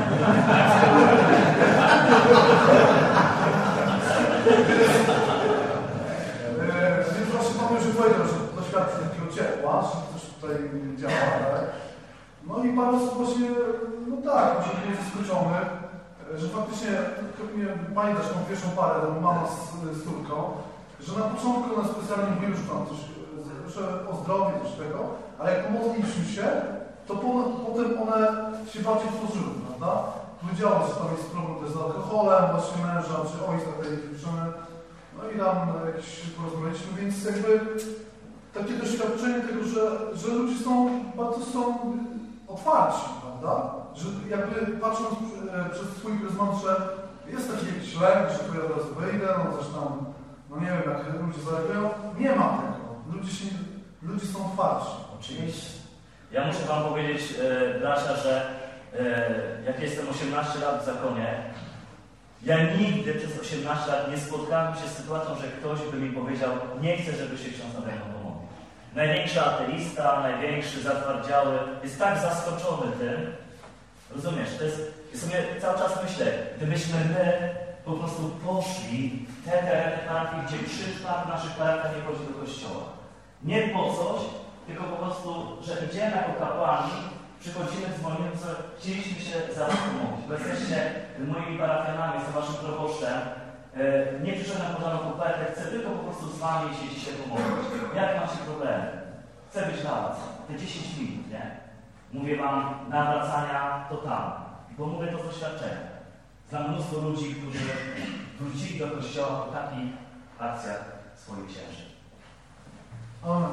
yy, więc właśnie pan Miuszy powiedział, że doświadczył takiego ciepła, że coś tutaj działa, tak? No i parę osób właśnie, no tak, może było zaskoczonych, że faktycznie, pani też tą pierwszą parę, tą mama z, z córką, że na początku ona specjalnie mówi już tam coś, że o zdrowie, coś tego, ale jak pomodliliśmy się, to po, potem one się bardziej tworzyły, prawda? Powiedziała, że tam jest problem też z alkoholem, właśnie męża, czy ojca tej dziewczyny, no i tam jakieś porozmawialiśmy, więc jakby takie doświadczenie tego, że, że ludzie są bardzo są otwarci, prawda? Że jakby patrząc e, przez swój pryzmat, że jest taki jakiś lęk, że tu ja teraz wyjdę, no coś tam, no nie wiem, jak ludzie zareagują. Nie ma tego. Ludzie, się, ludzie są otwarci. Oczywiście. Ja muszę wam powiedzieć, e, bracia, że e, jak jestem osiemnaście lat w zakonie, ja nigdy przez osiemnaście lat nie spotkałem się z sytuacją, że ktoś by mi powiedział, nie chcę, żeby się ksiądz nade mną pomodlił. Największy ateista, największy zatwardziały jest tak zaskoczony tym, rozumiesz, to jest, ja sobie cały czas myślę, gdybyśmy my po prostu poszli w te tereny, gdzie krzyż w naszych parafiach nie chodzi do kościoła. Nie po coś, tylko po prostu, że idziemy jako kapłani, przychodzimy, dzwonimy, co chcieliśmy się za was pomodlić. Bo jesteście moimi parafianami, jestem waszym proboszczem. Yy, nie przyszedłem po żadną kopertę, chcę tylko po prostu z wami się dzisiaj pomodlić. Jak macie problemy? Chcę być dla was. Te dziesięć minut, nie? Mówię wam, nawracania to tam. Bo mówię to z doświadczenia. Znam mnóstwo ludzi, którzy wrócili do kościoła po takich akcjach swoich księży. Amen.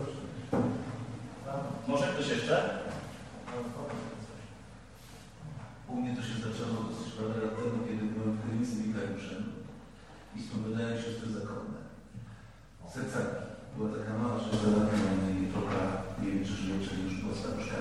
Może ktoś jeszcze? U mnie to się zaczęło dosyć parę lat temu, kiedy byłem w klinice wikariuszem i spowiadałem siostry zakonne. Sercami. Była taka mała sześciolatka, jej trochę, nie wiem czy żyje, czy już była staruszka.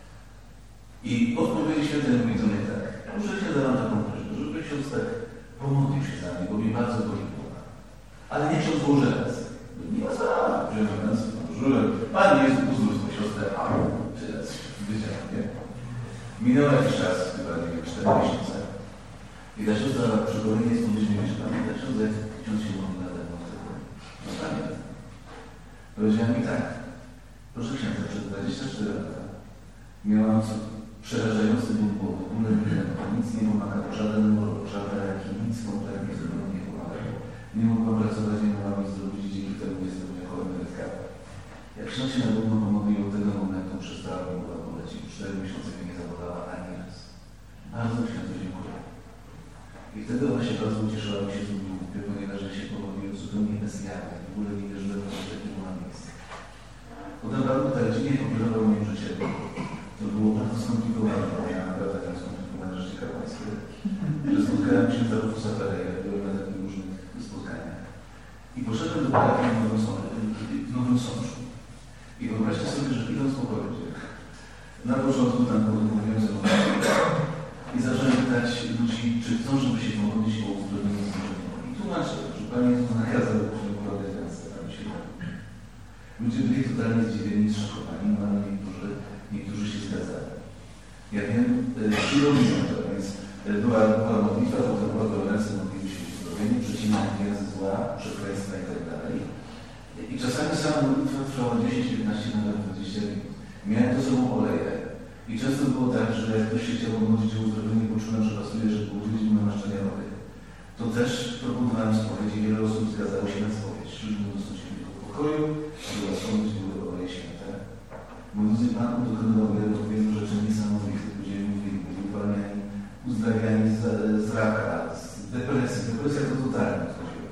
I odpowiedzi świętej mówi do mnie tak, może się dałam taką prośbę, żeby ksiądz tak pomodlił się za mnie, bo mi bardzo boli głowa. Ale nie ksiądz złoży raz. Nie ma sprawy, że nas Pan Jezus uzdrów swoją siostrę, a teraz wiedziałem, nie? Minął jakiś czas, chyba nie wiem, cztery miesiące. I ta siostra przekonanie jest pomyślnie mieszkamy. Ta siostra, jak ksiądz się mówi nade mną wtedy. No pamiętam. Powiedziałem mi tak. Proszę księdza, przez dwadzieścia cztery lata miałam przerażający ból głowy, bóle wydętu, nic nie pomagało, żaden urok, żadne leki, nic kompletnie zupełnie nie pomagało. Nie mogłam pracować, nie mogłam nic zrobić, dzięki temu jestem jako emerytka. Jak ksiądz się na pewno pomodlił od tego momentu, przestała mi głowa boleć i cztery miesiące mnie nie zawodała ani raz. Bardzo księdzu dziękuję. I wtedy ona się bardzo ucieszyła, mi się zrobił głupio, ponieważ ja się pomodliłem zupełnie bez wiary. W ogóle nie wierzyłem, że takiego ma miejsce. Potem bardzo tak dziwnie pokierował moim życiem. To było bardzo skomplikowane, bo ja naprawdę tam skomplikowane życie kapłańskie, że spotkałem się z Rufusa Ferreira, byłem na takich różnych spotkaniach. I poszedłem do parafii w Nowym Sączu. I wyobraźcie sobie, że idąc po korodzie, na początku tam mówiłem ze mną i zacząłem pytać ludzi, czy chcą, żeby się pomodlić o uzdrowienie złożenia. I tłumaczę, że Pan Jezus nakazał, że układę ten staramy się robić. Ludzie byli totalnie zdziwieni, zszokowani, no ale niektórzy, niektórzy się zgadzali. Ja wiem, ci robią to, więc była, była modlitwa, potem była tolerancja, modlili się o uzdrowienie, przecinanie gwiazdy zła, przekleństwa i tak dalej. I czasami sama modlitwa trwała dziesięć, piętnaście, nawet dwadzieścia minut. Miałem to sobą oleję. I często było tak, że jak ktoś się chciał modlić o uzdrowienie, poczułem, że pasuje, żeby udzielić mu namaszczenia wody. To też proponowałem spowiedź i wiele osób zgadzało się na spowiedź. Czyli było dosyć do pokoju, była spowiedź, były oleje święte. Mój drodzy Pan dokonywał wielu, wielu rzeczy niesamowitych. Ludzie mówili, byli uwalniani, uzdrawiani z, z raka, z depresji. Depresja to totalnie odchodziła.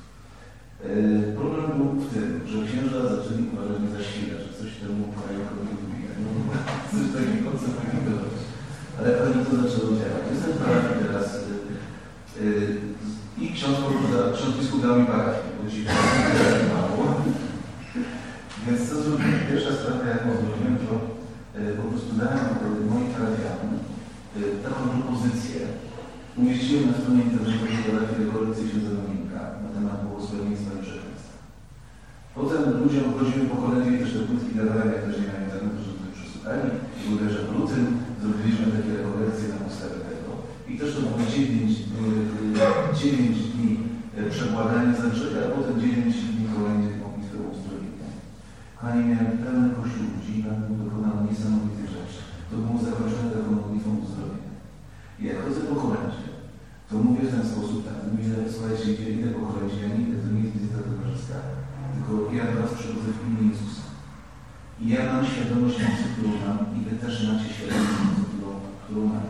Yy, problem był w tym, że księża zaczęli uważać mnie za świra, że coś temu kraju kobiety wybija. No, coś takiego, co takiego. Ale pewnie to zaczęło działać. Jestem w parafii teraz yy, yy, i ksiądz, ksiądz biskup dał mi parafię, bo ci mało. Więc co zrobiłem? Pierwsza sprawa, jak zrobiłem, to yy, po prostu dałem yy, moim parafianom yy, taką propozycję. Umieściłem na stronie internetowej parafii rekolekcję księdza Dominika na temat błogosławieństwa i przekleństwa. Potem ludziom chodziłem po kolędzie i też te płytki dawałem, jak też nie miałem internetu, żeby to przesłuchali. I uderzę w lutym, zrobiliśmy takie rekolekcje na podstawie tego. I też to było dziewięć dni przebłagania za grzech, a potem dziewięć dni kolejnych modlitwy o uzdrowienie. Kochani, miałem pełen kościół ludzi, tam dokonano niesamowitych rzeczy. To było zakończone taką modlitwą uzdrowienia. I jak chodzę po kolędzie, to mówię w ten sposób tak, mówię, słuchajcie, idę po kolędzie, ja nie idę, to nie jest wizyta towarzyska, tylko ja do was przychodzę w imię Jezusa. I ja mam świadomość mocy, którą mam, i wy też macie świadomość mocy, którą, którą mam.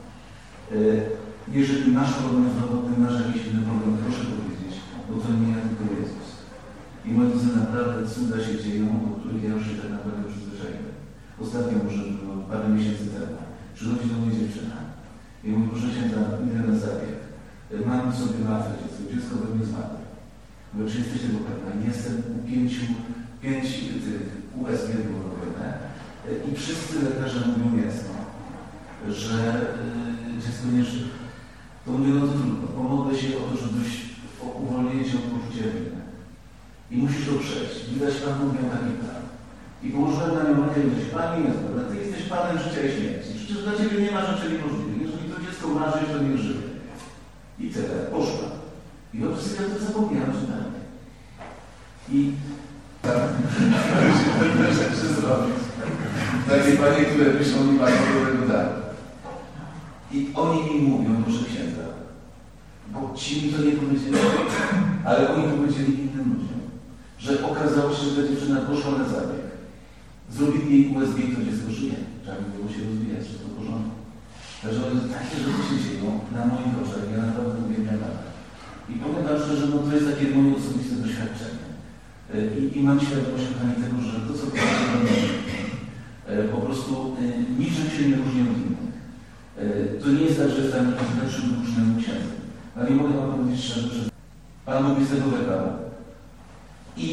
Jeżeli masz problem zdrowotny, masz jakiś inny problem, proszę powiedzieć, bo to nie ja, tylko Jezus. I moi drodzy, naprawdę cuda się dzieją, do których ja już się tak naprawdę przyzwyczaiłem. Ostatnio, może było parę miesięcy temu, przychodzi do mnie dziewczyna i mówi, proszę księdza, idę na zabieg. Mam sobie martwe dziecko, dziecko we mnie zmarło. Mówię, czy jesteś tego pewna? Jestem u pięciu, pięć tych U S G było robione i wszyscy lekarze mówią jasno, że yy, dziecko nie żyje. To mówię, no to trudno, pomogę się o to, żebyś uwolnić się od poczucia winy. I musisz to przejść. Widać, Pan Bóg miał taki plan. I położyłem na nią rękę i mówię, Panie Jezu, ale Ty jesteś Panem życia i śmierci. Przecież dla Ciebie nie ma rzeczy niemożliwych. Jeżeli to dziecko umarze, to nie żyje. I tyle, poszła. I dobrze sobie ja to zapomniałem zupełnie. I tak, pewne rzeczy zrobić. Takie panie, które piszą mi mają do tego dar. I oni mi mówią, proszę księdza, bo ci mi to nie powiedzieli, ale oni powiedzieli innym ludziom, że okazało się, że ta dziewczyna poszła na zabieg. Zrobili jej U S G i to dziecko żyje. Trzeba by było się rozwijać, że to w porządku. Także takie rzeczy się dzieją na moich oczach. Ja naprawdę mówię mianami. I powiem wam szczerze, no to jest takie moje osobiste doświadczenie. I, i mam świadomość, kochani, tego, że to, co powiedziałem, po prostu niczym się nie różni od innych. To nie jest tak, że jestem jakimś lepszym różnym księdzem. Ale nie mogę wam powiedzieć szczerze, że Pan Bóg mi z tego wybrał. I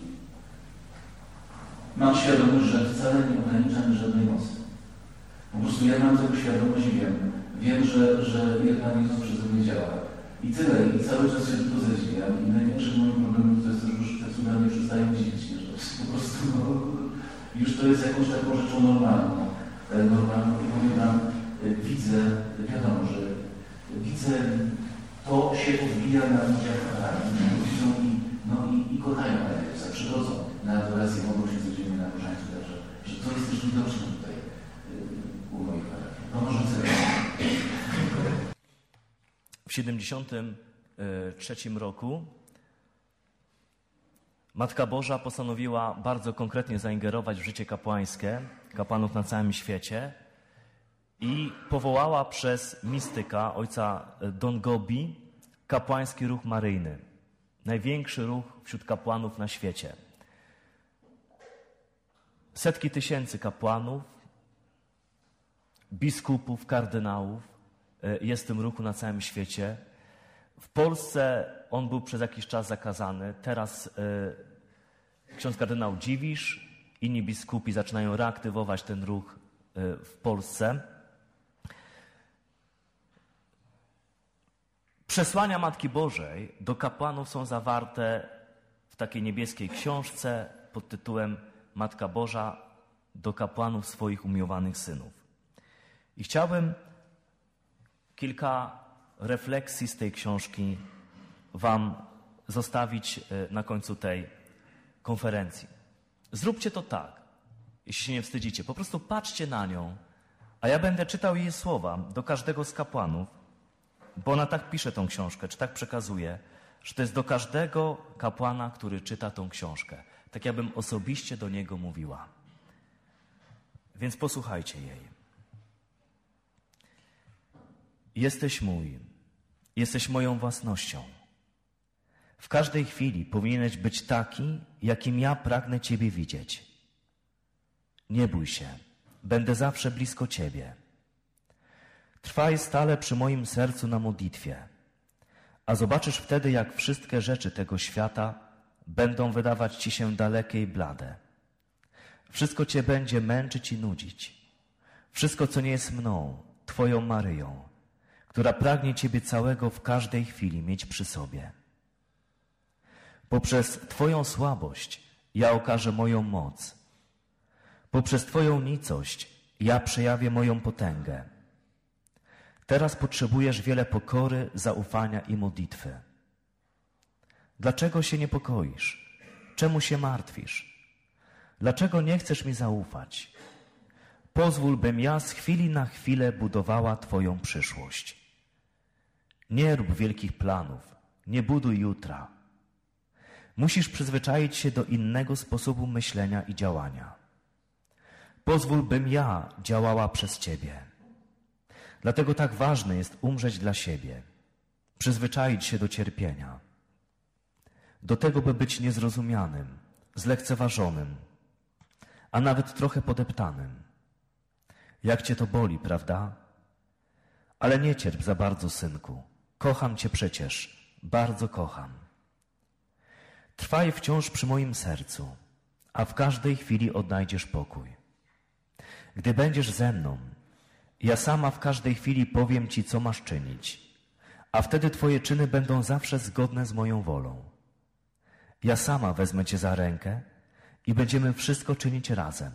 mam świadomość, że wcale nie ograniczamy żadnej mocy. Po prostu ja mam tego świadomość i wiem. Wiem, że, że jak Pan Jezus przeze mnie działa. I tyle. I cały czas się tylko zadziwiam. I największym moim problemem to jest to, że te cuda nie przestają dziwić mnie. Że po prostu no, już to jest jakąś taką rzeczą normalną. Normalną. I powiem wam, widzę, wiadomo, że widzę, to się odbija na ludziach widzą i, no, i, i kochają Pana Jezusa. Przychodzą na adorację, mogą się codziennie na różańcu. Także, że to jest też widoczne tutaj u moich parafii. No może sobie. W siedemdziesiątym trzecim roku Matka Boża postanowiła bardzo konkretnie zaingerować w życie kapłańskie kapłanów na całym świecie i powołała przez mistyka ojca Don Gobi kapłański ruch maryjny. Największy ruch wśród kapłanów na świecie. Setki tysięcy kapłanów, biskupów, kardynałów jest w tym ruchu na całym świecie. W Polsce on był przez jakiś czas zakazany. Teraz y, ksiądz kardynał Dziwisz, inni biskupi zaczynają reaktywować ten ruch y, w Polsce. Przesłania Matki Bożej do kapłanów są zawarte w takiej niebieskiej książce pod tytułem Matka Boża do kapłanów swoich umiłowanych synów. I chciałbym kilka refleksji z tej książki wam zostawić na końcu tej konferencji. Zróbcie to tak, jeśli się nie wstydzicie. Po prostu patrzcie na nią, a ja będę czytał jej słowa do każdego z kapłanów, bo ona tak pisze tą książkę, czy tak przekazuje, że to jest do każdego kapłana, który czyta tą książkę. Tak jakbym osobiście do niego mówiła. Więc posłuchajcie jej. Jesteś mój, jesteś moją własnością. W każdej chwili powinieneś być taki, jakim ja pragnę Ciebie widzieć. Nie bój się, będę zawsze blisko Ciebie. Trwaj stale przy moim sercu na modlitwie, a zobaczysz wtedy, jak wszystkie rzeczy tego świata będą wydawać Ci się dalekie i blade. Wszystko Cię będzie męczyć i nudzić. Wszystko, co nie jest mną, Twoją Maryją, która pragnie Ciebie całego w każdej chwili mieć przy sobie. Poprzez Twoją słabość ja okażę moją moc. Poprzez Twoją nicość ja przejawię moją potęgę. Teraz potrzebujesz wiele pokory, zaufania i modlitwy. Dlaczego się niepokoisz? Czemu się martwisz? Dlaczego nie chcesz mi zaufać? Pozwól, bym ja z chwili na chwilę budowała Twoją przyszłość. Nie rób wielkich planów, nie buduj jutra. Musisz przyzwyczaić się do innego sposobu myślenia i działania. Pozwól, bym ja działała przez Ciebie. Dlatego tak ważne jest umrzeć dla siebie, przyzwyczaić się do cierpienia, do tego, by być niezrozumianym, zlekceważonym, a nawet trochę podeptanym. Jak cię to boli, prawda? Ale nie cierp za bardzo, synku. Kocham cię przecież, bardzo kocham. Trwaj wciąż przy moim sercu, a w każdej chwili odnajdziesz pokój. Gdy będziesz ze mną, ja sama w każdej chwili powiem ci, co masz czynić, a wtedy twoje czyny będą zawsze zgodne z moją wolą. Ja sama wezmę cię za rękę i będziemy wszystko czynić razem.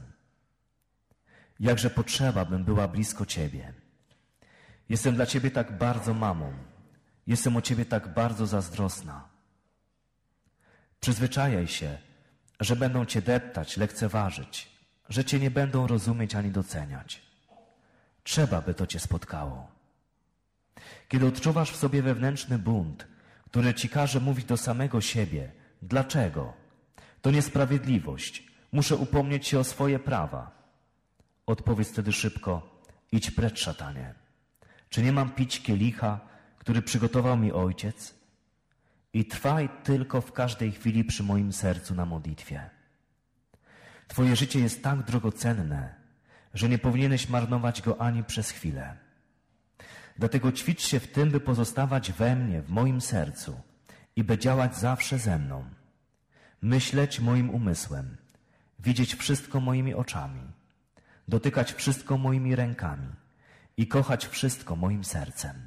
Jakże potrzeba, bym była blisko ciebie. Jestem dla ciebie tak bardzo mamą. Jestem o ciebie tak bardzo zazdrosna. Przyzwyczajaj się, że będą cię deptać, lekceważyć, że cię nie będą rozumieć ani doceniać. Trzeba, by to cię spotkało. Kiedy odczuwasz w sobie wewnętrzny bunt, który ci każe mówić do samego siebie, dlaczego? To niesprawiedliwość. Muszę upomnieć się o swoje prawa. Odpowiedz wtedy szybko, idź precz, szatanie. Czy nie mam pić kielicha, który przygotował mi Ojciec? I trwaj tylko w każdej chwili przy moim sercu na modlitwie. Twoje życie jest tak drogocenne, że nie powinieneś marnować go ani przez chwilę. Dlatego ćwicz się w tym, by pozostawać we mnie, w moim sercu i by działać zawsze ze mną. Myśleć moim umysłem, widzieć wszystko moimi oczami, dotykać wszystko moimi rękami i kochać wszystko moim sercem.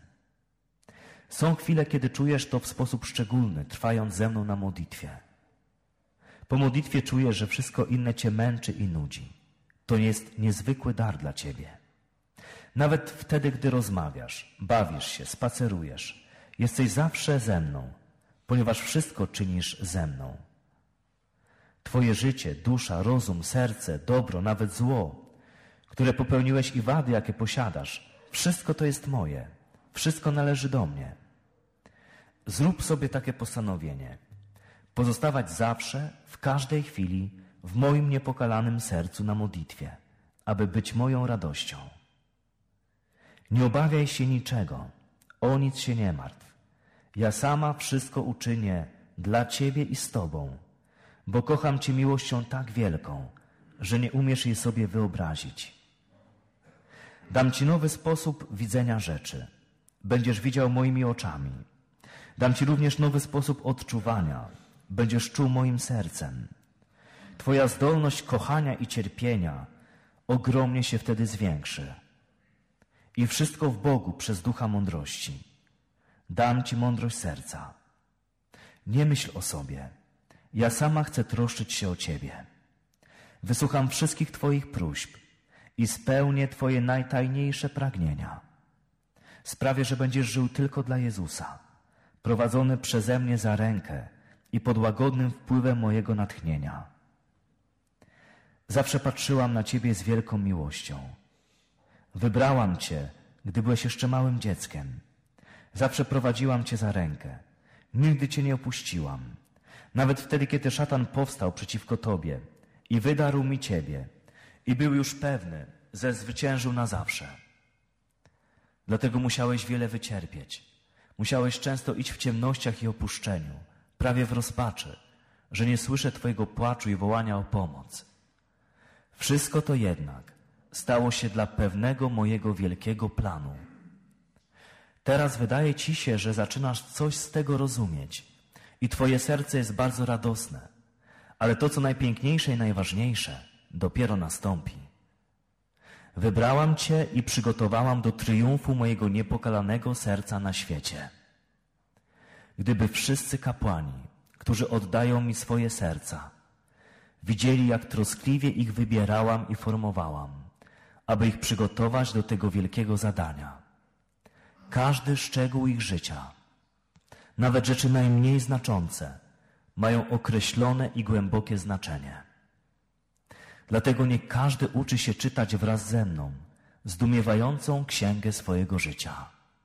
Są chwile, kiedy czujesz to w sposób szczególny, trwając ze mną na modlitwie. Po modlitwie czujesz, że wszystko inne cię męczy i nudzi. To jest niezwykły dar dla ciebie. Nawet wtedy, gdy rozmawiasz, bawisz się, spacerujesz, jesteś zawsze ze mną, ponieważ wszystko czynisz ze mną. Twoje życie, dusza, rozum, serce, dobro, nawet zło, które popełniłeś i wady, jakie posiadasz, wszystko to jest moje. Wszystko należy do mnie. Zrób sobie takie postanowienie. Pozostawać zawsze, w każdej chwili, w moim niepokalanym sercu na modlitwie, aby być moją radością. Nie obawiaj się niczego, o nic się nie martw. Ja sama wszystko uczynię dla ciebie i z tobą, bo kocham cię miłością tak wielką, że nie umiesz jej sobie wyobrazić. Dam ci nowy sposób widzenia rzeczy. Będziesz widział moimi oczami. Dam ci również nowy sposób odczuwania. Będziesz czuł moim sercem. Twoja zdolność kochania i cierpienia ogromnie się wtedy zwiększy. I wszystko w Bogu przez ducha mądrości. Dam ci mądrość serca. Nie myśl o sobie. Ja sama chcę troszczyć się o ciebie. Wysłucham wszystkich twoich próśb i spełnię twoje najtajniejsze pragnienia. Sprawię, że będziesz żył tylko dla Jezusa, prowadzony przeze mnie za rękę i pod łagodnym wpływem mojego natchnienia. Zawsze patrzyłam na ciebie z wielką miłością. Wybrałam cię, gdy byłeś jeszcze małym dzieckiem. Zawsze prowadziłam cię za rękę. Nigdy cię nie opuściłam. Nawet wtedy, kiedy szatan powstał przeciwko tobie i wydarł mi ciebie i był już pewny, że zwyciężył na zawsze. Dlatego musiałeś wiele wycierpieć. Musiałeś często iść w ciemnościach i opuszczeniu, prawie w rozpaczy, że nie słyszę twojego płaczu i wołania o pomoc. Wszystko to jednak stało się dla pewnego mojego wielkiego planu. Teraz wydaje ci się, że zaczynasz coś z tego rozumieć i twoje serce jest bardzo radosne, ale to, co najpiękniejsze i najważniejsze, dopiero nastąpi. Wybrałam cię i przygotowałam do triumfu mojego niepokalanego serca na świecie. Gdyby wszyscy kapłani, którzy oddają mi swoje serca, widzieli, jak troskliwie ich wybierałam i formowałam, aby ich przygotować do tego wielkiego zadania. Każdy szczegół ich życia, nawet rzeczy najmniej znaczące, mają określone i głębokie znaczenie. Dlatego nie każdy uczy się czytać wraz ze mną zdumiewającą księgę swojego życia.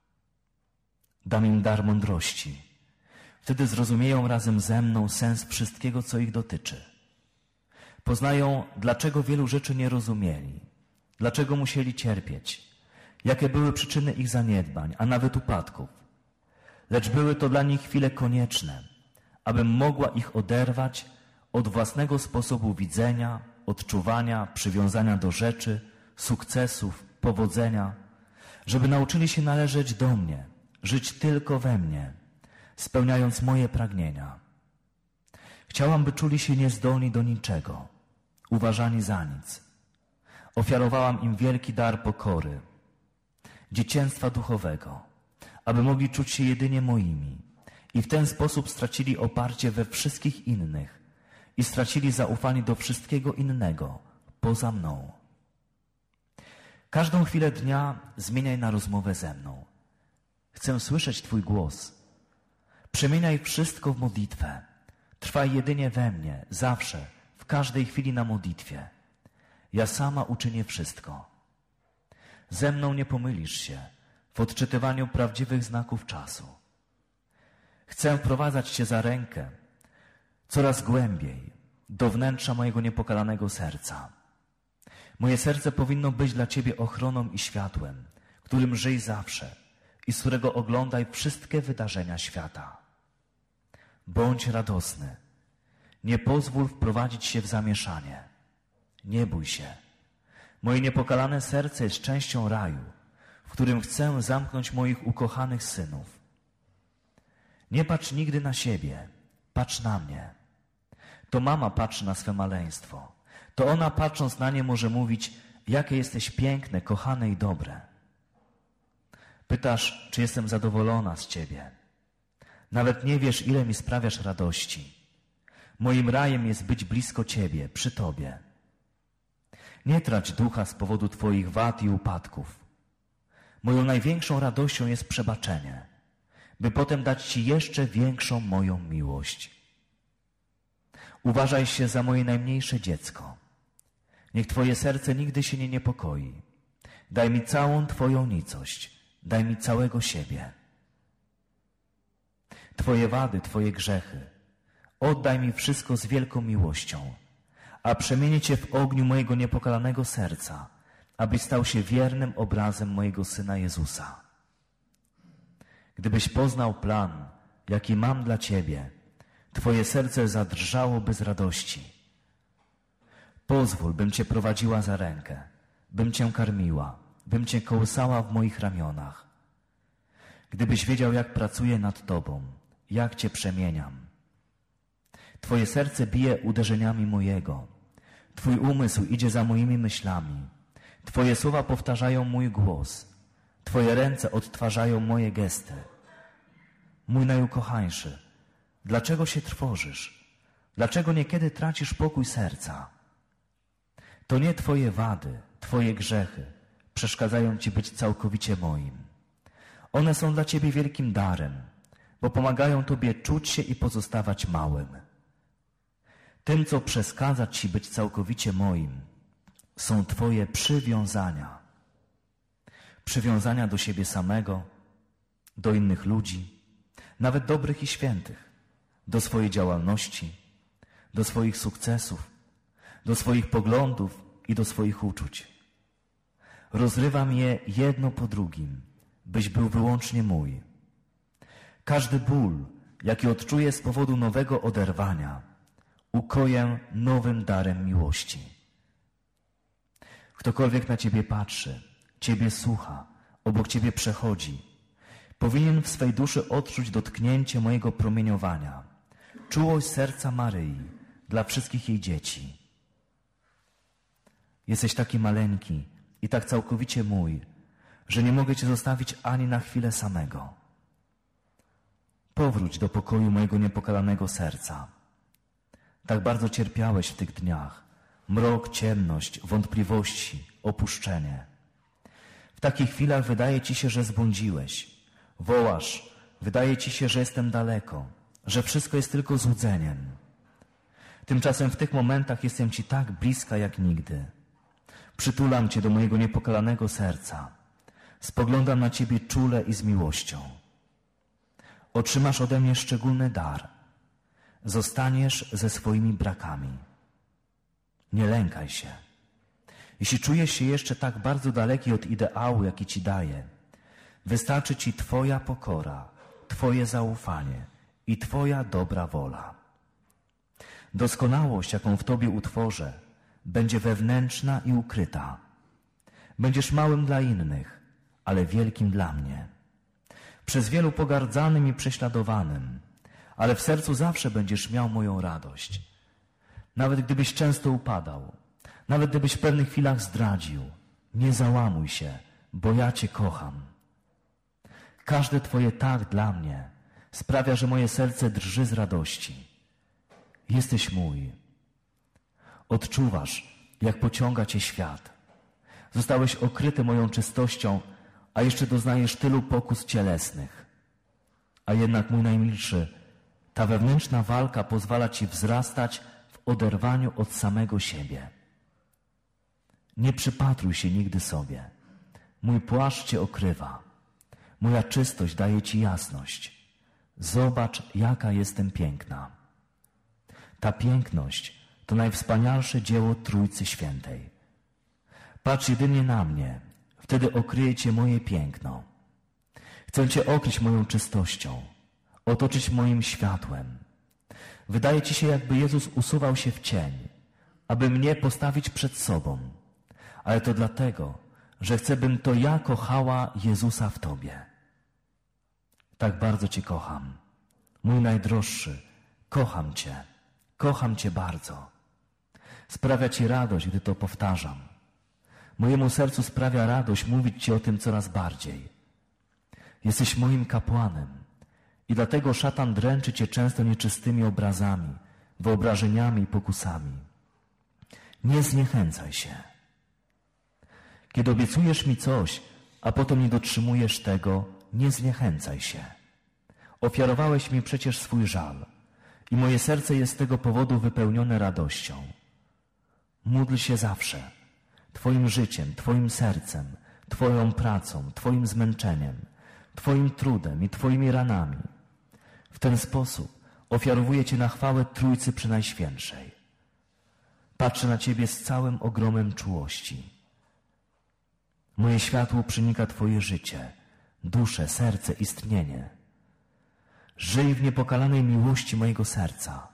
Dam im dar mądrości. Wtedy zrozumieją razem ze mną sens wszystkiego, co ich dotyczy. Poznają, dlaczego wielu rzeczy nie rozumieli, dlaczego musieli cierpieć, jakie były przyczyny ich zaniedbań, a nawet upadków. Lecz były to dla nich chwile konieczne, abym mogła ich oderwać od własnego sposobu widzenia, odczuwania, przywiązania do rzeczy, sukcesów, powodzenia, żeby nauczyli się należeć do mnie, żyć tylko we mnie, spełniając moje pragnienia. Chciałam, by czuli się niezdolni do niczego, uważani za nic. Ofiarowałam im wielki dar pokory, dzieciństwa duchowego, aby mogli czuć się jedynie moimi i w ten sposób stracili oparcie we wszystkich innych i stracili zaufanie do wszystkiego innego poza mną. Każdą chwilę dnia zmieniaj na rozmowę ze mną. Chcę słyszeć Twój głos. Przemieniaj wszystko w modlitwę. Trwaj jedynie we mnie, zawsze, w każdej chwili na modlitwie. Ja sama uczynię wszystko. Ze mną nie pomylisz się w odczytywaniu prawdziwych znaków czasu. Chcę wprowadzać Cię za rękę coraz głębiej do wnętrza mojego niepokalanego serca. Moje serce powinno być dla Ciebie ochroną i światłem, którym żyj zawsze i z którego oglądaj wszystkie wydarzenia świata. Bądź radosny. Nie pozwól wprowadzić się w zamieszanie. Nie bój się. Moje niepokalane serce jest częścią raju, w którym chcę zamknąć moich ukochanych synów. Nie patrz nigdy na siebie, patrz na mnie. To mama patrzy na swe maleństwo. To ona, patrząc na nie, może mówić, jakie jesteś piękne, kochane i dobre. Pytasz, czy jestem zadowolona z Ciebie. Nawet nie wiesz, ile mi sprawiasz radości. Moim rajem jest być blisko Ciebie, przy Tobie. Nie trać ducha z powodu Twoich wad i upadków. Moją największą radością jest przebaczenie, by potem dać Ci jeszcze większą moją miłość. Uważaj się za moje najmniejsze dziecko. Niech Twoje serce nigdy się nie niepokoi. Daj mi całą Twoją nicość. Daj mi całego siebie. Twoje wady, Twoje grzechy. Oddaj mi wszystko z wielką miłością, a przemienię Cię w ogniu mojego niepokalanego serca, abyś stał się wiernym obrazem mojego Syna Jezusa. Gdybyś poznał plan, jaki mam dla Ciebie, Twoje serce zadrżałoby z radości. Pozwól, bym Cię prowadziła za rękę, bym Cię karmiła, bym Cię kołysała w moich ramionach. Gdybyś wiedział, jak pracuję nad Tobą, jak Cię przemieniam. Twoje serce bije uderzeniami mojego. Twój umysł idzie za moimi myślami. Twoje słowa powtarzają mój głos. Twoje ręce odtwarzają moje gesty. Mój najukochańszy, dlaczego się trwożysz? Dlaczego niekiedy tracisz pokój serca? To nie Twoje wady, Twoje grzechy przeszkadzają Ci być całkowicie moim. One są dla Ciebie wielkim darem, bo pomagają Tobie czuć się i pozostawać małym. Tym, co przeszkadza Ci być całkowicie moim, są Twoje przywiązania. Przywiązania do siebie samego, do innych ludzi, nawet dobrych i świętych, do swojej działalności, do swoich sukcesów, do swoich poglądów i do swoich uczuć. Rozrywam je jedno po drugim, byś był wyłącznie mój. Każdy ból, jaki odczuję z powodu nowego oderwania, ukoję nowym darem miłości. Ktokolwiek na Ciebie patrzy, Ciebie słucha, obok Ciebie przechodzi, powinien w swej duszy odczuć dotknięcie mojego promieniowania, czułość serca Maryi dla wszystkich jej dzieci. Jesteś taki maleńki i tak całkowicie mój, że nie mogę Cię zostawić ani na chwilę samego. Powróć do pokoju mojego niepokalanego serca. Tak bardzo cierpiałeś w tych dniach. Mrok, ciemność, wątpliwości, opuszczenie. W takich chwilach wydaje Ci się, że zbłądziłeś. Wołasz, wydaje Ci się, że jestem daleko, że wszystko jest tylko złudzeniem. Tymczasem w tych momentach jestem Ci tak bliska jak nigdy. Przytulam Cię do mojego niepokalanego serca. Spoglądam na Ciebie czule i z miłością. Otrzymasz ode mnie szczególny dar. Zostaniesz ze swoimi brakami. Nie lękaj się. Jeśli czujesz się jeszcze tak bardzo daleki od ideału, jaki Ci daję, wystarczy Ci Twoja pokora, Twoje zaufanie i Twoja dobra wola. Doskonałość, jaką w Tobie utworzę, będzie wewnętrzna i ukryta. Będziesz małym dla innych, ale wielkim dla mnie. Przez wielu pogardzanym i prześladowanym, ale w sercu zawsze będziesz miał moją radość. Nawet gdybyś często upadał, nawet gdybyś w pewnych chwilach zdradził, nie załamuj się, bo ja Cię kocham. Każde Twoje tak dla mnie sprawia, że moje serce drży z radości. Jesteś mój. Odczuwasz, jak pociąga Cię świat. Zostałeś okryty moją czystością, a jeszcze doznajesz tylu pokus cielesnych. A jednak, mój najmilszy, ta wewnętrzna walka pozwala Ci wzrastać w oderwaniu od samego siebie. Nie przypatruj się nigdy sobie. Mój płaszcz Cię okrywa. Moja czystość daje Ci jasność. Zobacz, jaka jestem piękna. Ta piękność to najwspanialsze dzieło Trójcy Świętej. Patrz jedynie na mnie, wtedy okryje Cię moje piękno. Chcę Cię okryć moją czystością, otoczyć moim światłem. Wydaje Ci się, jakby Jezus usuwał się w cień, aby mnie postawić przed sobą. Ale to dlatego, że chcę, bym to ja kochała Jezusa w Tobie. Tak bardzo Cię kocham. Mój najdroższy, kocham Cię. Kocham Cię bardzo. Sprawia Ci radość, gdy to powtarzam. Mojemu sercu sprawia radość mówić Ci o tym coraz bardziej. Jesteś moim kapłanem i dlatego szatan dręczy Cię często nieczystymi obrazami, wyobrażeniami i pokusami. Nie zniechęcaj się. Kiedy obiecujesz mi coś, a potem nie dotrzymujesz tego, nie zniechęcaj się. Ofiarowałeś mi przecież swój żal i moje serce jest z tego powodu wypełnione radością. Módl się zawsze. Twoim życiem, Twoim sercem, Twoją pracą, Twoim zmęczeniem, Twoim trudem i Twoimi ranami. W ten sposób ofiarowuję Cię na chwałę Trójcy Przenajświętszej. Patrzę na Ciebie z całym ogromem czułości. Moje światło przenika Twoje życie, duszę, serce, istnienie. Żyj w niepokalanej miłości mojego serca.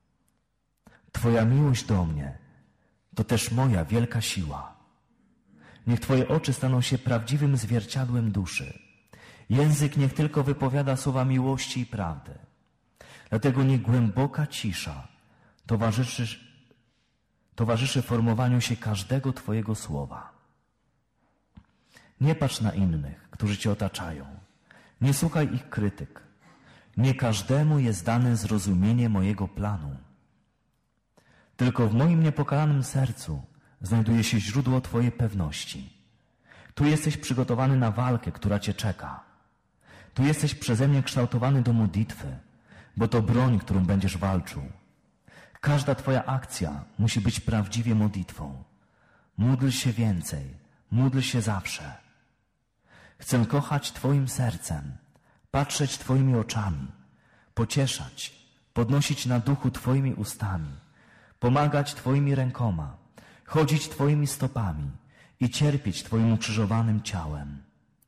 Twoja miłość do mnie to też moja wielka siła. Niech Twoje oczy staną się prawdziwym zwierciadłem duszy. Język niech tylko wypowiada słowa miłości i prawdy. Dlatego niech głęboka cisza towarzyszy, towarzyszy formowaniu się każdego Twojego słowa. Nie patrz na innych, którzy Cię otaczają. Nie słuchaj ich krytyk. Nie każdemu jest dane zrozumienie mojego planu. Tylko w moim niepokalanym sercu znajduje się źródło Twojej pewności. Tu jesteś przygotowany na walkę, która Cię czeka. Tu jesteś przeze mnie kształtowany do modlitwy, bo to broń, którą będziesz walczył. Każda Twoja akcja musi być prawdziwie modlitwą. Módl się więcej, módl się zawsze. Chcę kochać Twoim sercem, patrzeć Twoimi oczami, pocieszać, podnosić na duchu Twoimi ustami, pomagać Twoimi rękoma, chodzić Twoimi stopami i cierpieć Twoim ukrzyżowanym ciałem.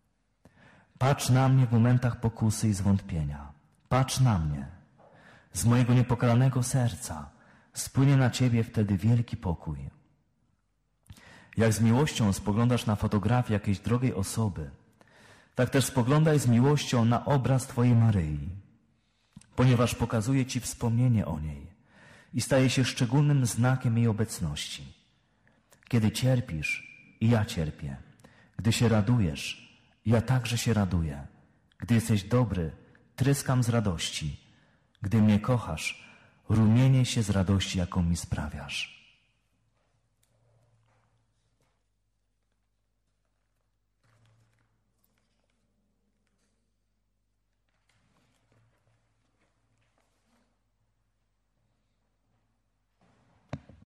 Patrz na mnie w momentach pokusy i zwątpienia. Patrz na mnie. Z mojego niepokalanego serca spłynie na Ciebie wtedy wielki pokój. Jak z miłością spoglądasz na fotografię jakiejś drogiej osoby, tak też spoglądaj z miłością na obraz Twojej Maryi, ponieważ pokazuje Ci wspomnienie o niej i staje się szczególnym znakiem jej obecności. Kiedy cierpisz, i ja cierpię. Gdy się radujesz, ja także się raduję. Gdy jesteś dobry, tryskam z radości. Gdy mnie kochasz, rumienię się z radości, jaką mi sprawiasz.